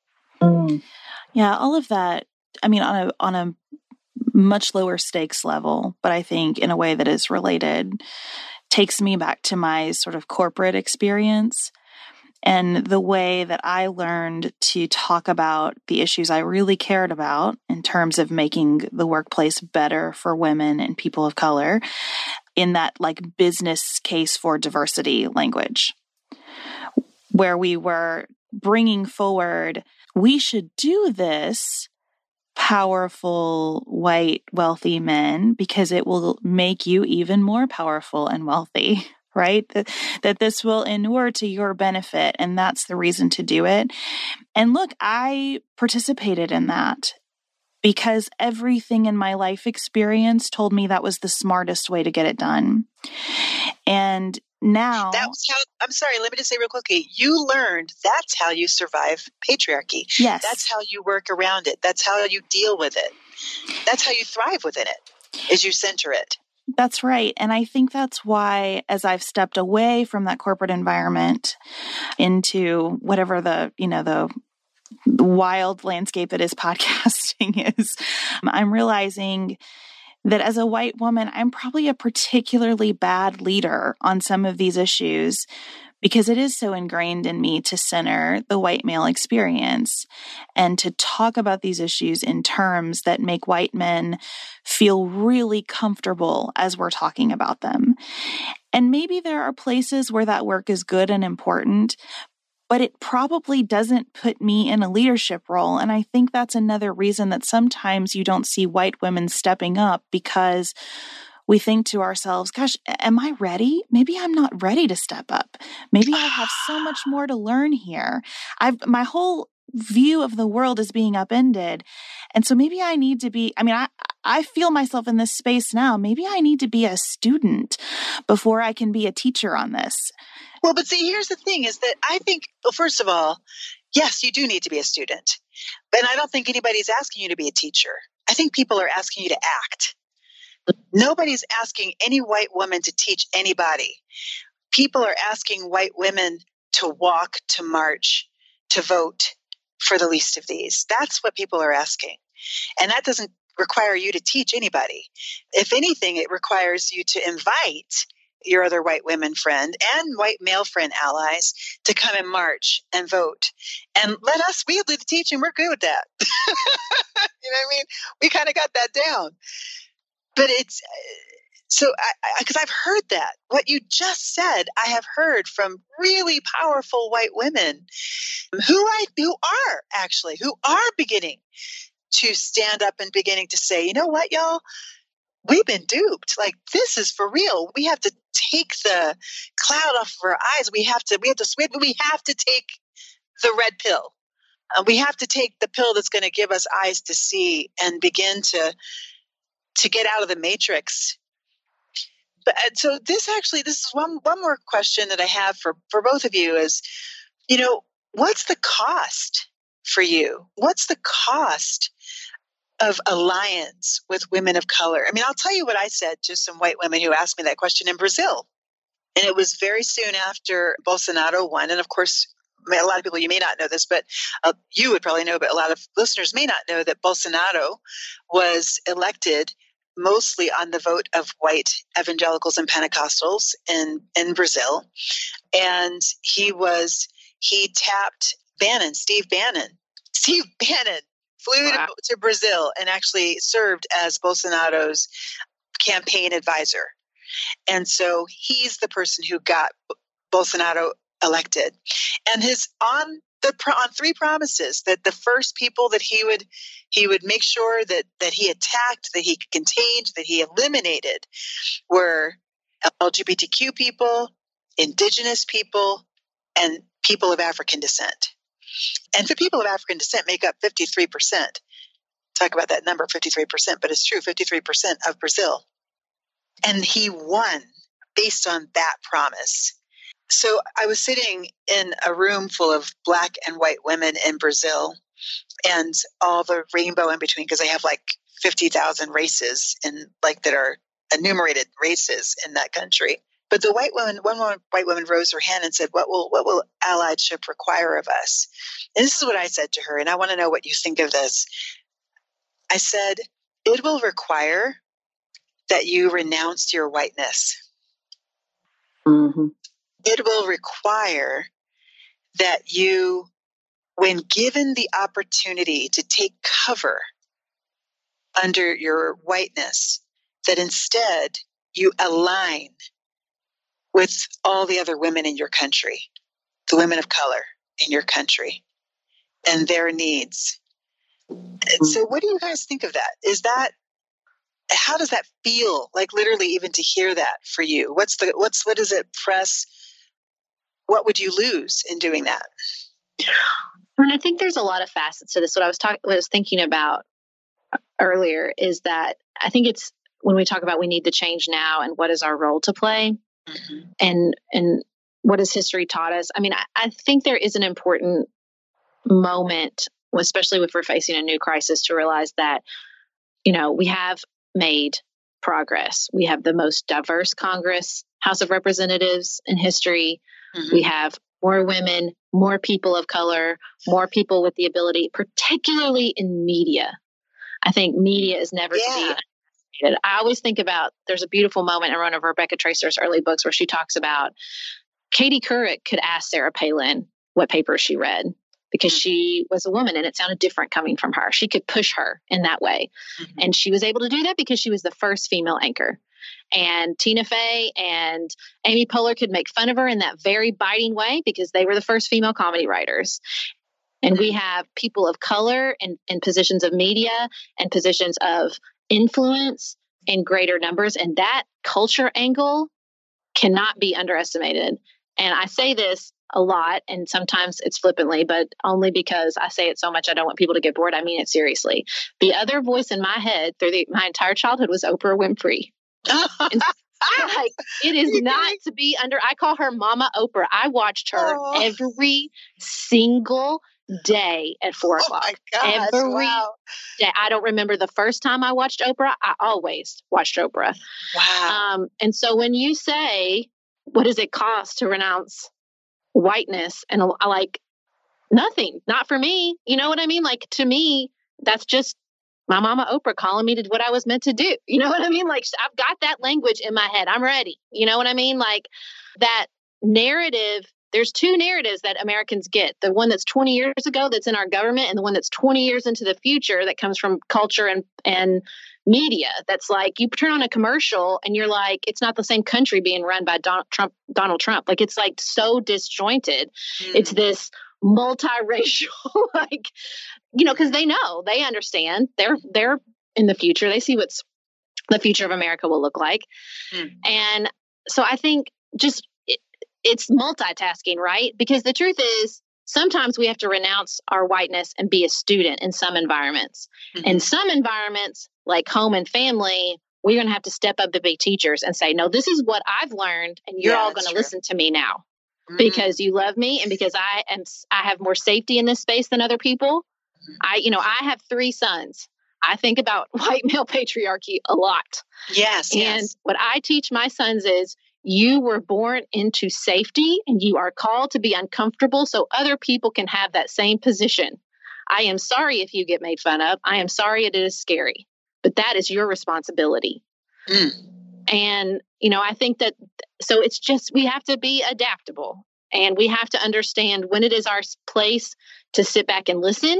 Mm. Yeah, all of that. I mean, on a on a much lower stakes level, but I think in a way that is related, takes me back to my sort of corporate experience and the way that I learned to talk about the issues I really cared about in terms of making the workplace better for women and people of color in that like business case for diversity language, where we were bringing forward, we should do this, powerful, white, wealthy men, because it will make you even more powerful and wealthy, right? That, that this will inure to your benefit. And that's the reason to do it. And look, I participated in that because everything in my life experience told me that was the smartest way to get it done. And now, that was how, I'm sorry, let me just say real quickly, you learned that's how you survive patriarchy. Yes. That's how you work around it. That's how you deal with it. That's how you thrive within it, is you center it. That's right. And I think that's why, as I've stepped away from that corporate environment into whatever the, you know, the wild landscape that is podcasting is, I'm realizing that as a white woman, I'm probably a particularly bad leader on some of these issues because it is so ingrained in me to center the white male experience and to talk about these issues in terms that make white men feel really comfortable as we're talking about them. And maybe there are places where that work is good and important, but it probably doesn't put me in a leadership role. And I think that's another reason that sometimes you don't see white women stepping up, because we think to ourselves, gosh, am I ready? Maybe I'm not ready to step up. Maybe I have so much more to learn here. I've my whole view of the world is being upended. And so maybe I need to be, I mean, I, I feel myself in this space now. Maybe I need to be a student before I can be a teacher on this. Well, but see, here's the thing is that I think, well, first of all, yes, you do need to be a student, but I don't think anybody's asking you to be a teacher. I think people are asking you to act. Nobody's asking any white woman to teach anybody. People are asking white women to walk, to march, to vote for the least of these. That's what people are asking. And that doesn't require you to teach anybody. If anything, it requires you to invite your other white women friend and white male friend allies to come and march and vote. And let us, we do the teaching. We're good with that. You know what I mean? We kind of got that down. But it's, so I, because I've heard that. What you just said, I have heard from really powerful white women who I, who are actually, who are beginning to stand up and beginning to say, you know what, y'all? We've been duped. Like, this is for real. We have to take the cloud off of our eyes. We have to, we have to swim. We have to take the red pill. Uh, we have to take the pill that's going to give us eyes to see and begin to, to get out of the matrix. But so this actually, this is one, one more question that I have for, for both of you is, you know, what's the cost for you? What's the cost of alliance with women of color? I mean, I'll tell you what I said to some white women who asked me that question in Brazil. And it was very soon after Bolsonaro won. And of course, a lot of people, you may not know this, but uh, you would probably know, but a lot of listeners may not know that Bolsonaro was elected mostly on the vote of white evangelicals and Pentecostals in, in Brazil. And he was, he tapped Bannon, Steve Bannon. Steve Bannon flew wow. to, to Brazil and actually served as Bolsonaro's campaign advisor. And so he's the person who got Bolsonaro elected. And his on the on three promises that the first people that he would he would make sure that that he attacked, that he contained, that he eliminated were L G B T Q people, indigenous people, and people of African descent. And the people of African descent make up fifty-three percent. Talk about that number, fifty-three percent, but it's true, fifty-three percent of Brazil. And he won based on that promise. So I was sitting in a room full of Black and white women in Brazil, and all the rainbow in between, because they have like fifty thousand races in like that are enumerated races in that country. But the white woman, one woman, white woman rose her hand and said, what will, what will allyship require of us? And this is what I said to her. And I want to know what you think of this. I said, it will require that you renounce your whiteness. Mm-hmm. It will require that you, when given the opportunity to take cover under your whiteness, that instead you align with all the other women in your country, the women of color in your country, and their needs. Mm-hmm. So what do you guys think of that? Is that, how does that feel? Like literally even to hear that for you? What's the, what's, what does it press? What would you lose in doing that? And I think there's a lot of facets to this. What I was talking, what I was thinking about earlier is that I think it's when we talk about we need to change now and what is our role to play, mm-hmm. and and what has history taught us. I mean, I, I think there is an important moment, especially if we're facing a new crisis, to realize that, you know, we have made progress. We have the most diverse Congress, House of Representatives in history. Mm-hmm. We have more women, more people of color, more people with the ability, particularly in media. I think media is never yeah. to be underestimated. I always think about, there's a beautiful moment in one of Rebecca Tracer's early books where she talks about Katie Couric could ask Sarah Palin what paper she read because mm-hmm. she was a woman and it sounded different coming from her. She could push her in that way. Mm-hmm. And she was able to do that because she was the first female anchor. And Tina Fey and Amy Poehler could make fun of her in that very biting way because they were the first female comedy writers. And we have people of color in, in positions of media and positions of influence in greater numbers. And that culture angle cannot be underestimated. And I say this a lot, and sometimes it's flippantly, but only because I say it so much I don't want people to get bored. I mean it seriously. The other voice in my head through the, my entire childhood was Oprah Winfrey. And like, it is not to be under, I call her Mama Oprah. I watched her oh. every single day at four o'clock. Oh my gosh, every wow. day. I don't remember the first time I watched Oprah. I always watched Oprah. Wow. Um, and so when you say, what does it cost to renounce whiteness? And I like, nothing, not for me. You know what I mean? Like, to me, that's just my Mama Oprah calling me to what I was meant to do. You know what I mean? Like, I've got that language in my head. I'm ready. You know what I mean? Like, that narrative, there's two narratives that Americans get. The one that's twenty years ago that's in our government, and the one that's twenty years into the future that comes from culture and, and media. That's like, you turn on a commercial and you're like, it's not the same country being run by Donald Trump, Donald Trump. Like, it's like so disjointed. Mm. It's this multiracial, like, you know, because they know, they understand, they're they're in the future. They see what's the future of America will look like. Mm. And so I think just it, it's multitasking, right? Because the truth is, sometimes we have to renounce our whiteness and be a student in some environments. Mm-hmm. In some environments, like home and family, we're going to have to step up to be teachers and say, no, this is what I've learned, and you're yeah, all going to listen to me now. Mm-hmm. Because you love me and because I am, I have more safety in this space than other people. Mm-hmm. I, you know, I have three sons. I think about white male patriarchy a lot. Yes. And yes. what I teach my sons is, you were born into safety and you are called to be uncomfortable so other people can have that same position. I am sorry if you get made fun of. I am sorry it is scary, but that is your responsibility. Mm. And, you know, I think that, so it's just, we have to be adaptable and we have to understand when it is our place to sit back and listen.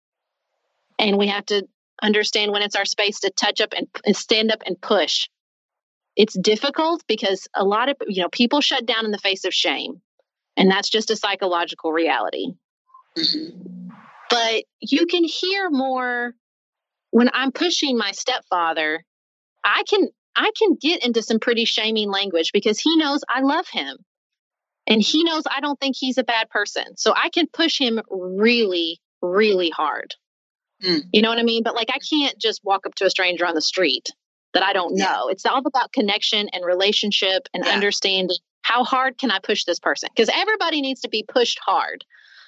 And we have to understand when it's our space to touch up and, and stand up and push. It's difficult because a lot of, you know, people shut down in the face of shame, and that's just a psychological reality. Mm-hmm. But you can hear more when I'm pushing my stepfather. I can, I can get into some pretty shaming language because he knows I love him and he knows I don't think he's a bad person. So I can push him really, really hard. Mm. You know what I mean? But like, I can't just walk up to a stranger on the street that I don't know. Yeah. It's all about connection and relationship and yeah. understanding how hard can I push this person? Because everybody needs to be pushed hard.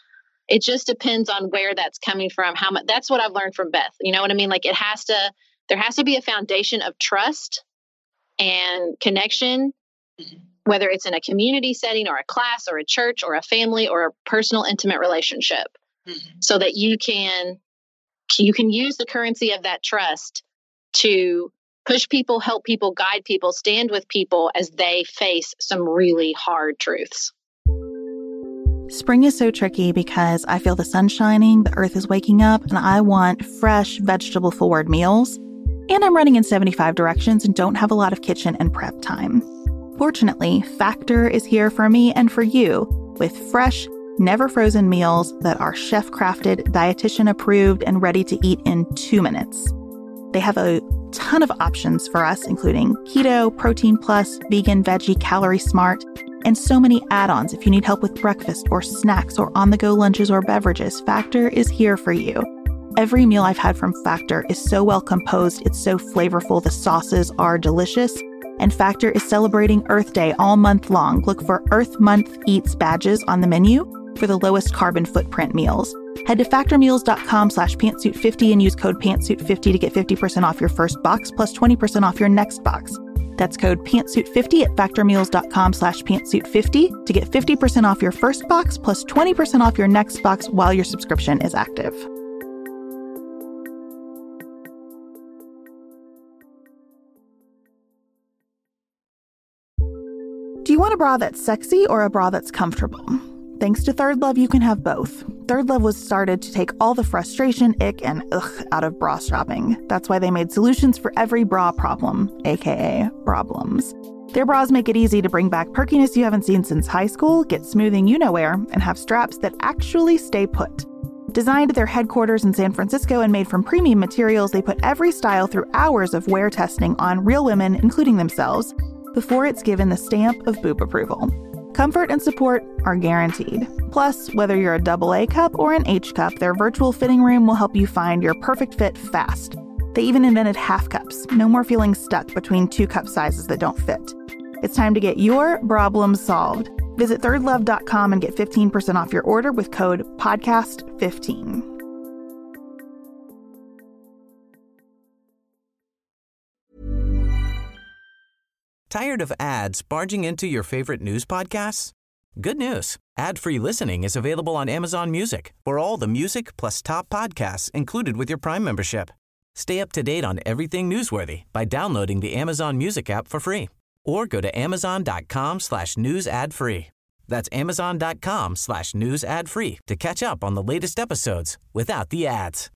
It just depends on where that's coming from. How much, that's what I've learned from Beth. You know what I mean? Like it has to, there has to be a foundation of trust and connection, mm-hmm. whether it's in a community setting or a class or a church or a family or a personal intimate relationship, mm-hmm. so that you can, you can use the currency of that trust to push people, help people, guide people, stand with people as they face some really hard truths. Spring is so tricky because I feel the sun shining, the earth is waking up, and I want fresh, vegetable-forward meals. And I'm running in seventy-five directions and don't have a lot of kitchen and prep time. Fortunately, Factor is here for me and for you with fresh, never frozen meals that are chef-crafted, dietitian-approved, and ready to eat in two minutes. They have a ton of options for us, including keto, protein plus, vegan, veggie, calorie smart, and so many add-ons if you need help with breakfast or snacks or on-the-go lunches or beverages. Factor is here for you. Every meal I've had from Factor is so well composed, it's so flavorful, the sauces are delicious, and Factor is celebrating Earth Day all month long. Look for Earth Month Eats badges on the menu for the lowest carbon footprint meals. Head to factormeals.com slash pantsuit50 and use code pantsuit fifty to get fifty percent off your first box plus twenty percent off your next box. That's code pantsuit fifty at factormeals.com slash pantsuit50 to get fifty percent off your first box plus twenty percent off your next box while your subscription is active. Do you want a bra that's sexy or a bra that's comfortable? Thanks to Third Love, you can have both. Third Love was started to take all the frustration, ick, and ugh out of bra shopping. That's why they made solutions for every bra problem, aka problems. Their bras make it easy to bring back perkiness you haven't seen since high school, get smoothing you-know-where, and have straps that actually stay put. Designed at their headquarters in San Francisco and made from premium materials, they put every style through hours of wear testing on real women, including themselves, before it's given the stamp of boob approval. Comfort and support are guaranteed. Plus, whether you're a double A cup or an H cup, their virtual fitting room will help you find your perfect fit fast. They even invented half cups. No more feeling stuck between two cup sizes that don't fit. It's time to get your problems solved. Visit third love dot com and get fifteen percent off your order with code podcast fifteen. Tired of ads barging into your favorite news podcasts? Good news. Ad-free listening is available on Amazon Music for all the music plus top podcasts included with your Prime membership. Stay up to date on everything newsworthy by downloading the Amazon Music app for free or go to amazon.com slash news ad free. That's amazon.com slash news ad free to catch up on the latest episodes without the ads.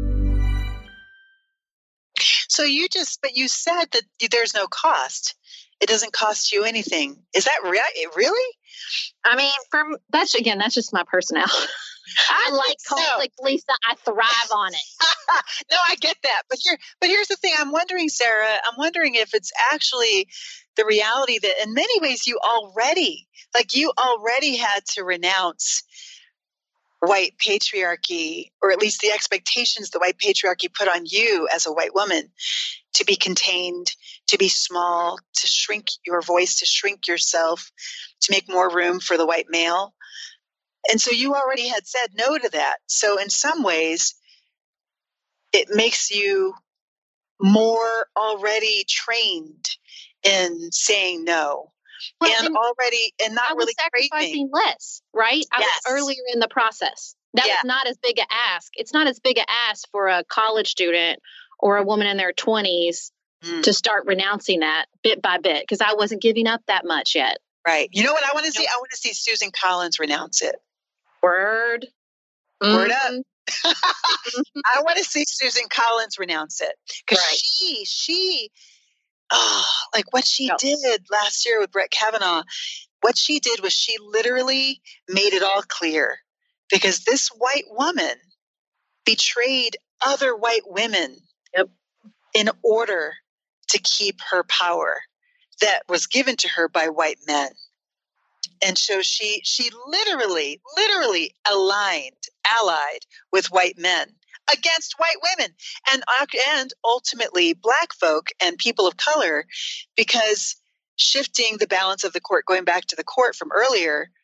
So you just, but you said that there's no cost. It doesn't cost you anything. Is that right? Really? I mean, from that's again, that's just my personality. I, I like conflict, so. Lisa. I thrive on it. No, I get that. But here, but here's the thing. I'm wondering, Sarah, I'm wondering if it's actually the reality that in many ways you already, like you already had to renounce white patriarchy, or at least the expectations the white patriarchy put on you as a white woman to be contained, to be small, to shrink your voice, to shrink yourself, to make more room for the white male. And so you already had said no to that. So in some ways, it makes you more already trained in saying no. Well, and, and already, and not I was really sacrificing craving. less, right? I yes. was earlier in the process. That yeah. was not as big a ask. It's not as big a ask for a college student or a woman in their twenties mm. to start renouncing that bit by bit, because I wasn't giving up that much yet. Right. You know what I want to see? I want to see Susan Collins renounce it. Word. Word mm-hmm. up. I want to see Susan Collins renounce it. Because right. she, she, oh, like what she no. did last year with Brett Kavanaugh, what she did was she literally made it all clear. Because this white woman betrayed other white women yep. in order to keep her power that was given to her by white men. And so she she literally, literally aligned, allied with white men against white women and, and ultimately Black folk and people of color, because shifting the balance of the court, going back to the court from earlier,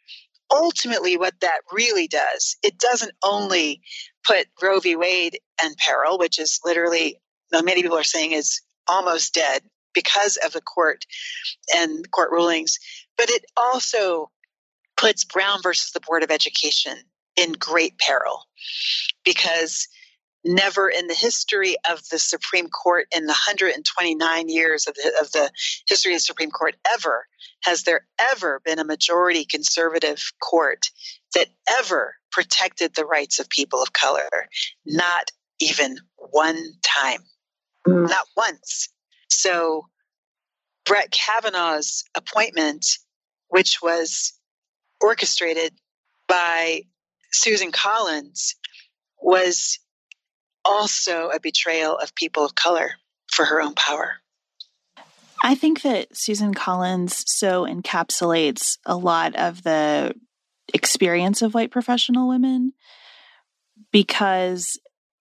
ultimately what that really does, it doesn't only put Roe v. Wade in peril, which is literally, many people are saying is almost dead because of the court and court rulings, but it also puts Brown versus the Board of Education in great peril, because never in the history of the Supreme Court, in the one hundred twenty-nine years of the, of the history of the Supreme Court ever, has there ever been a majority conservative court that ever protected the rights of people of color. Not even one time. Mm. Not once. So Brett Kavanaugh's appointment, which was orchestrated by Susan Collins, was also a betrayal of people of color for her own power. I think that Susan Collins so encapsulates a lot of the experience of white professional women, because,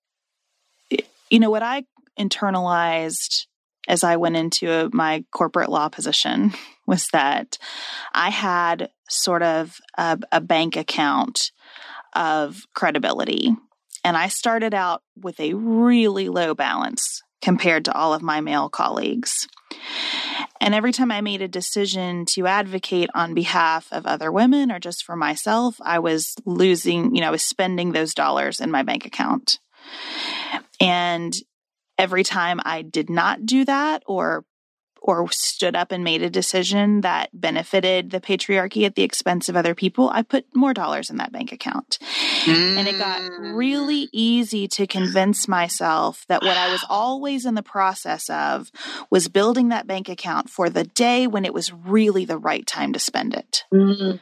you know, what I internalized as I went into a, my corporate law position was that I had sort of a, a bank account of credibility. And I started out with a really low balance compared to all of my male colleagues. And every time I made a decision to advocate on behalf of other women or just for myself, I was losing, you know, I was spending those dollars in my bank account. And every time I did not do that or or stood up and made a decision that benefited the patriarchy at the expense of other people, I put more dollars in that bank account. Mm. And it got really easy to convince myself that what I was always in the process of was building that bank account for the day when it was really the right time to spend it. Mm.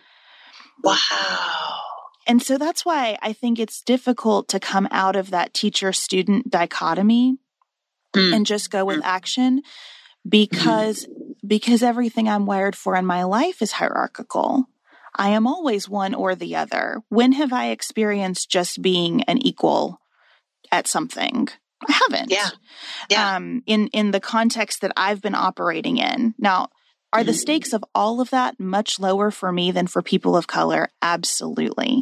Wow. And so that's why I think it's difficult to come out of that teacher-student dichotomy mm. and just go with mm. action. Because because everything I'm wired for in my life is hierarchical. I am always one or the other. When have I experienced just being an equal at something? I haven't. Yeah. Yeah. Um, in, in the context that I've been operating in. Now, are the stakes of all of that much lower for me than for people of color? Absolutely.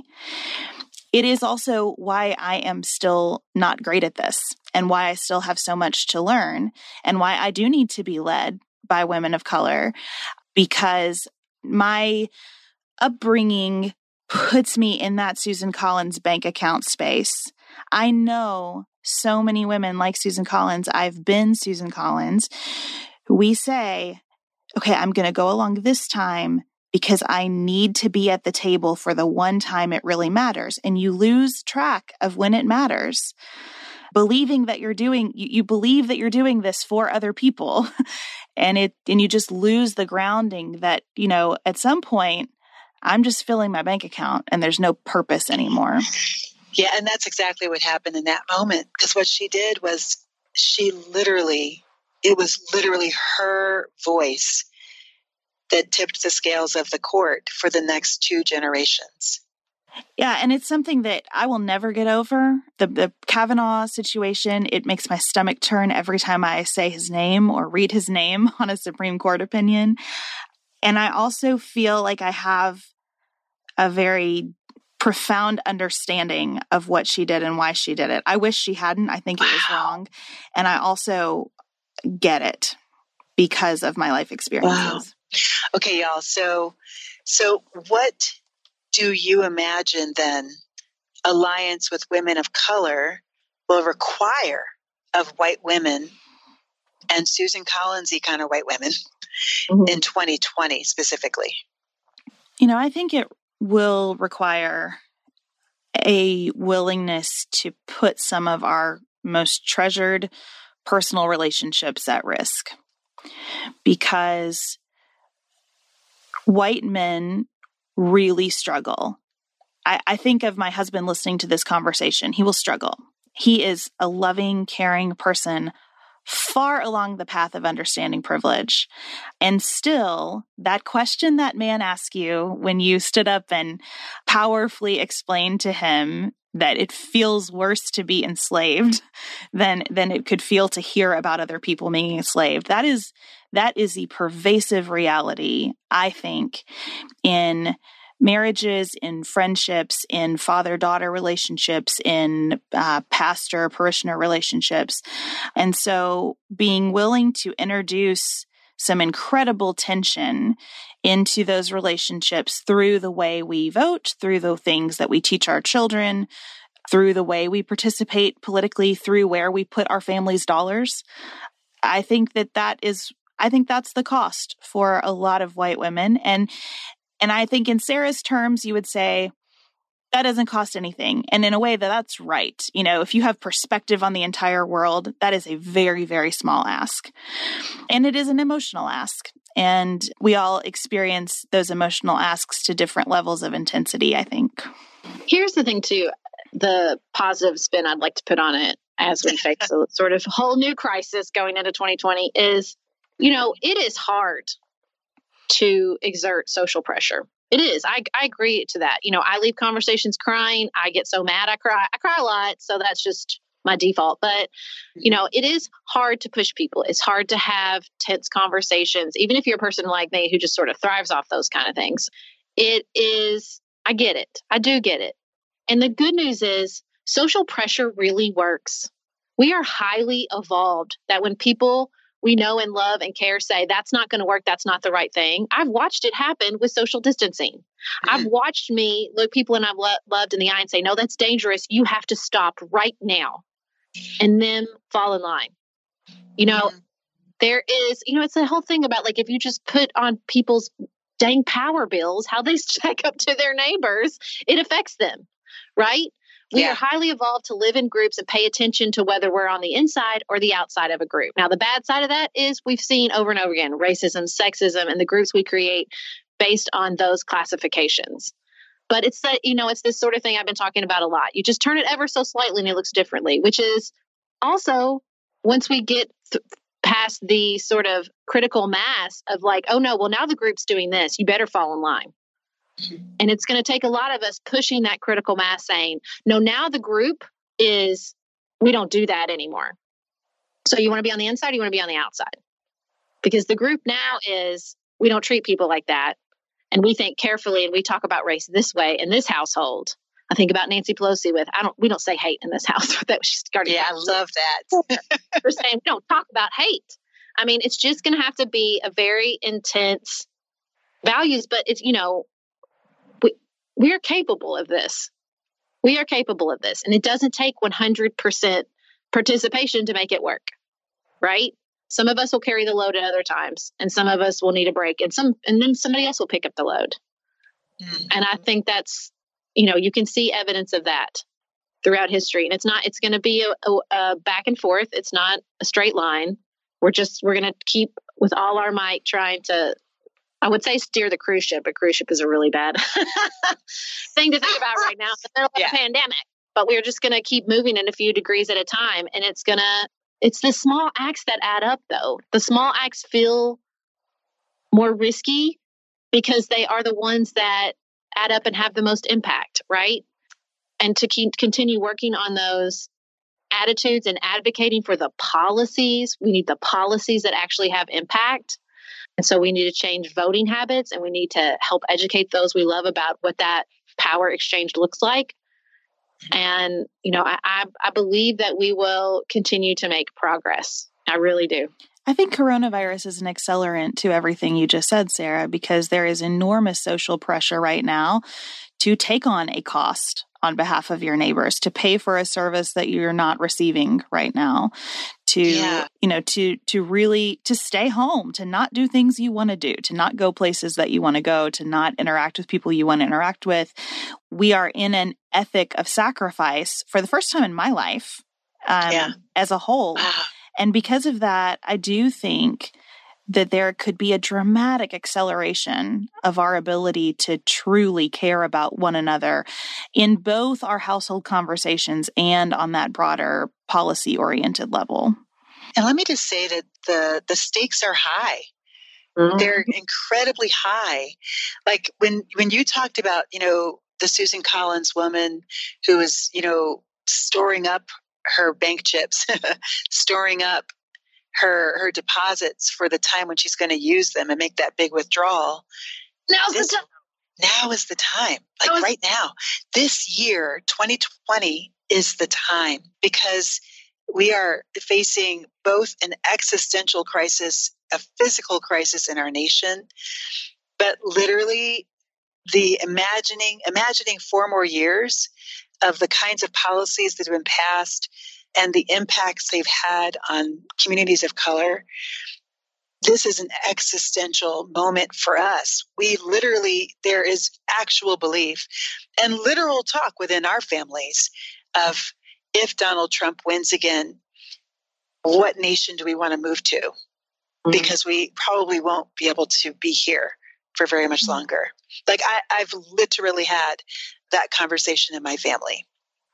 It is also why I am still not great at this, and why I still have so much to learn, and why I do need to be led by women of color, because my upbringing puts me in that Susan Collins bank account space. I know so many women like Susan Collins. I've been Susan Collins. We say, okay, I'm going to go along this time because I need to be at the table for the one time it really matters. And you lose track of when it matters. Believing that you're doing, you, you believe that you're doing this for other people. and it, and you just lose the grounding that, you know, at some point, I'm just filling my bank account and there's no purpose anymore. Yeah. And that's exactly what happened in that moment. Because what she did was she literally, it was literally her voice that tipped the scales of the court for the next two generations. Yeah, and it's something that I will never get over. The, the Kavanaugh situation, it makes my stomach turn every time I say his name or read his name on a Supreme Court opinion. And I also feel like I have a very profound understanding of what she did and why she did it. I wish she hadn't. I think it was wow. wrong. And I also get it because of my life experiences. Wow. Okay, y'all. So, so what do you imagine then alliance with women of color will require of white women and Susan Collins-y kind of white women mm-hmm. in twenty twenty specifically? You know, I think it will require a willingness to put some of our most treasured personal relationships at risk, because white men really struggle. I, I think of my husband listening to this conversation. He will struggle. He is a loving, caring person far along the path of understanding privilege. And still, that question that man asked you when you stood up and powerfully explained to him that it feels worse to be enslaved than than it could feel to hear about other people being enslaved. That is that is the pervasive reality, I think, in marriages, in friendships, in father-daughter relationships, in uh, pastor-parishioner relationships. And so being willing to introduce some incredible tension into those relationships through the way we vote, through the things that we teach our children, through the way we participate politically, through where we put our family's dollars. I think that that is, I think that's the cost for a lot of white women. And And I think in Sarah's terms, you would say that doesn't cost anything. And in a way that that's right. You know, if you have perspective on the entire world, that is a very, very small ask. And it is an emotional ask. And we all experience those emotional asks to different levels of intensity, I think. Here's the thing, too. The positive spin I'd like to put on it as we face a sort of whole new crisis going into twenty twenty is, you know, it is hard to exert social pressure. It is. I, I agree to that. You know, I leave conversations crying. I get so mad. I cry. I cry a lot. So that's just my default. But, you know, it is hard to push people. It's hard to have tense conversations, even if you're a person like me who just sort of thrives off those kind of things. It is, I get it. I do get it. And the good news is social pressure really works. We are highly evolved that when people we know and love and care say, that's not going to work. That's not the right thing. I've watched it happen with social distancing. Mm-hmm. I've watched me look people and I've lo- loved in the eye and say, no, that's dangerous. You have to stop right now. And then fall in line. You know, mm-hmm. there is, you know, it's the whole thing about like, if you just put on people's dang power bills, how they stack up to their neighbors, it affects them, right? We yeah. are highly evolved to live in groups and pay attention to whether we're on the inside or the outside of a group. Now, the bad side of that is we've seen over and over again, racism, sexism, and the groups we create based on those classifications. But it's that, you know, it's this sort of thing I've been talking about a lot. You just turn it ever so slightly and it looks differently, which is also once we get th- past the sort of critical mass of like, oh no, well now the group's doing this, you better fall in line. And it's going to take a lot of us pushing that critical mass saying, no, now the group is, we don't do that anymore. So you want to be on the inside, or you want to be on the outside? Because the group now is, we don't treat people like that. And we think carefully and we talk about race this way in this household. I think about Nancy Pelosi with, I don't, we don't say hate in this house. That she started. Yeah, I love that. We're saying we don't talk about hate. I mean, it's just going to have to be a very intense values, but it's, you know, we are capable of this. We are capable of this. And it doesn't take one hundred percent participation to make it work, right? Some of us will carry the load at other times, and some of us will need a break, and some, and then somebody else will pick up the load. Mm-hmm. And I think that's, you know, you can see evidence of that throughout history. And it's not, it's going to be a, a, a back and forth. It's not a straight line. We're just, we're going to keep with all our might trying to, I would say steer the cruise ship, but cruise ship is a really bad thing to think about right now in the middle of yeah. a pandemic. But we're just going to keep moving in a few degrees at a time. And it's going to, it's the small acts that add up, though. The small acts feel more risky because they are the ones that add up and have the most impact, right? And to keep, continue working on those attitudes and advocating for the policies, we need the policies that actually have impact. And so we need to change voting habits, and we need to help educate those we love about what that power exchange looks like. And, you know, I, I, I believe that we will continue to make progress. I really do. I think coronavirus is an accelerant to everything you just said, Sarah, because there is enormous social pressure right now to take on a cost on behalf of your neighbors, to pay for a service that you're not receiving right now, to, yeah. you know, to, to really, to stay home, to not do things you want to do, to not go places that you want to go, to not interact with people you want to interact with. We are in an ethic of sacrifice for the first time in my life, um, yeah. as a whole. Wow. And because of that, I do think that there could be a dramatic acceleration of our ability to truly care about one another in both our household conversations and on that broader policy-oriented level. And let me just say that the, the stakes are high. Mm-hmm. They're incredibly high. Like when, when you talked about, you know, the Susan Collins woman who was, you know, storing up her bank chips, storing up her her deposits for the time when she's going to use them and make that big withdrawal. Now's this, the time. now is the time. Like was- right now, this year, twenty twenty is the time, because we are facing both an existential crisis, a physical crisis in our nation, but literally the imagining, imagining four more years of the kinds of policies that have been passed and the impacts they've had on communities of color. This is an existential moment for us. We literally, there is actual belief and literal talk within our families of, if Donald Trump wins again, what nation do we want to move to? Mm-hmm. Because we probably won't be able to be here for very much longer. Like I, I've literally had that conversation in my family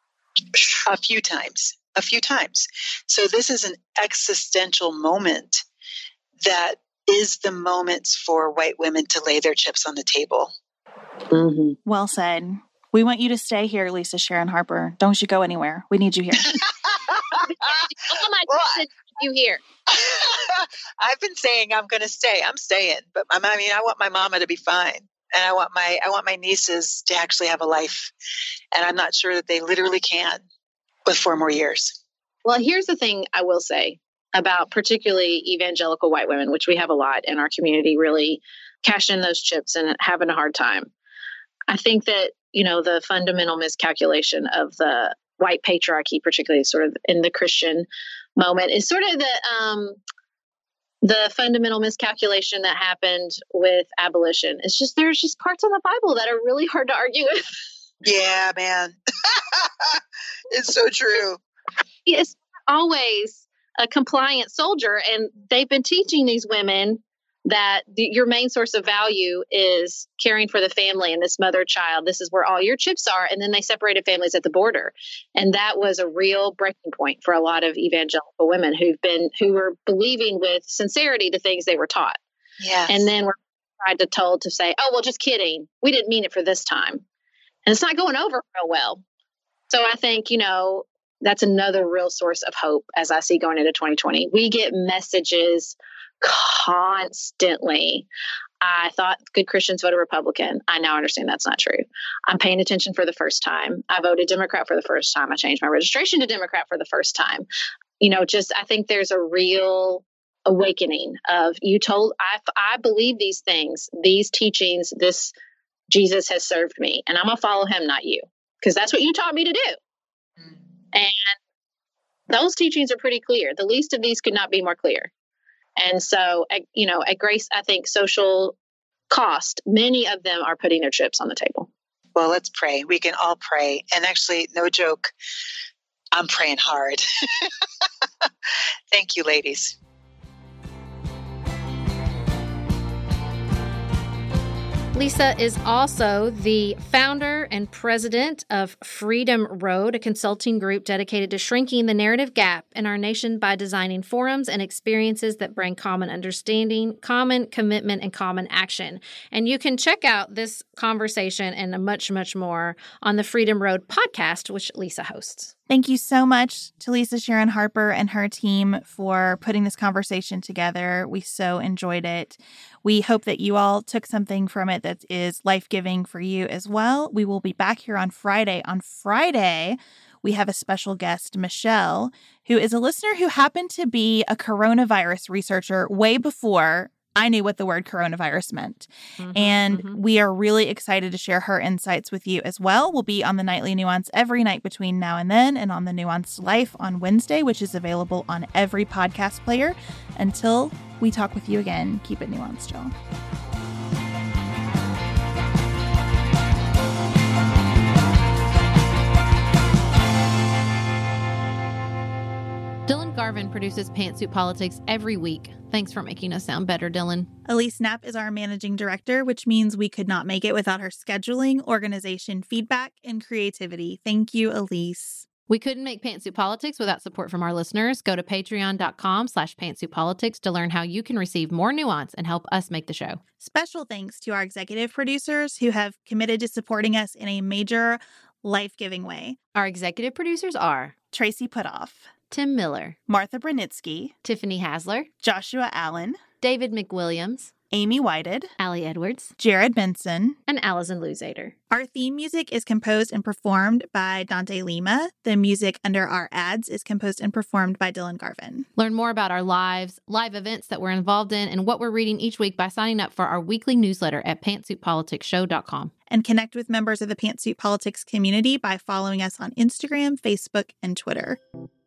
a few times, a few times. So this is an existential moment that is the moments for white women to lay their chips on the table. Mm-hmm. Well said. We want you to stay here, Lisa Sharon Harper. Don't you go anywhere. We need you here. well, you here. I've been saying I'm going to stay. I'm staying, but I mean, I want my mama to be fine, and I want my I want my nieces to actually have a life, and I'm not sure that they literally can with four more years. Well, here's the thing I will say about particularly evangelical white women, which we have a lot in our community, really cashing in those chips and having a hard time. I think that, you know, the fundamental miscalculation of the white patriarchy, particularly sort of in the Christian moment, is sort of the um, the fundamental miscalculation that happened with abolition. It's just, there's just parts of the Bible that are really hard to argue with. Yeah, man. It's so true. It's always a compliant soldier. And they've been teaching these women that the, your main source of value is caring for the family and this mother child. This is where all your chips are. And then they separated families at the border. And that was a real breaking point for a lot of evangelical women who've been, who were believing with sincerity the things they were taught. Yeah. And then were tried to told to say, oh, well, just kidding. We didn't mean it for this time. And it's not going over real well. So I think, you know, that's another real source of hope as I see going into twenty twenty. We get messages constantly. I thought good Christians voted Republican. I now understand that's not true. I'm paying attention for the first time. I voted Democrat for the first time. I changed my registration to Democrat for the first time. You know, just I think there's a real awakening of you told, I, I believe these things, these teachings, this Jesus has served me, and I'm going to follow him, not you, because that's what you taught me to do. Mm. And those teachings are pretty clear. The least of these could not be more clear. And so, you know, at Grace, I think social cost, many of them are putting their chips on the table. Well, let's pray. We can all pray. And actually, no joke, I'm praying hard. Thank you, ladies. Lisa is also the founder and president of Freedom Road, a consulting group dedicated to shrinking the narrative gap in our nation by designing forums and experiences that bring common understanding, common commitment, and common action. And you can check out this conversation and much, much more on the Freedom Road podcast, which Lisa hosts. Thank you so much to Lisa Sharon Harper and her team for putting this conversation together. We so enjoyed it. We hope that you all took something from it that is life-giving for you as well. We will be back here on Friday. On Friday, we have a special guest, Michelle, who is a listener who happened to be a coronavirus researcher way before I knew what the word coronavirus meant. Mm-hmm, and mm-hmm. we are really excited to share her insights with you as well. We'll be on the Nightly Nuance every night between now and then, and on the Nuanced Life on Wednesday, which is available on every podcast player. Until we talk with you again, keep it nuanced, y'all. Dylan Garvin produces Pantsuit Politics every week. Thanks for making us sound better, Dylan. Elise Knapp is our managing director, which means we could not make it without her scheduling, organization, feedback, and creativity. Thank you, Elise. We couldn't make Pantsuit Politics without support from our listeners. Go to patreon.com slash pantsuitpolitics to learn how you can receive more nuance and help us make the show. Special thanks to our executive producers who have committed to supporting us in a major, life-giving way. Our executive producers are Tracy Putoff, Tim Miller, Martha Brunitsky, Tiffany Hasler, Joshua Allen, David McWilliams, Amy Whited, Allie Edwards, Jared Benson, and Allison Luzader. Our theme music is composed and performed by Dante Lima. The music under our ads is composed and performed by Dylan Garvin. Learn more about our lives, live events that we're involved in, and what we're reading each week by signing up for our weekly newsletter at pantsuit politics show dot com. And connect with members of the Pantsuit Politics community by following us on Instagram, Facebook, and Twitter.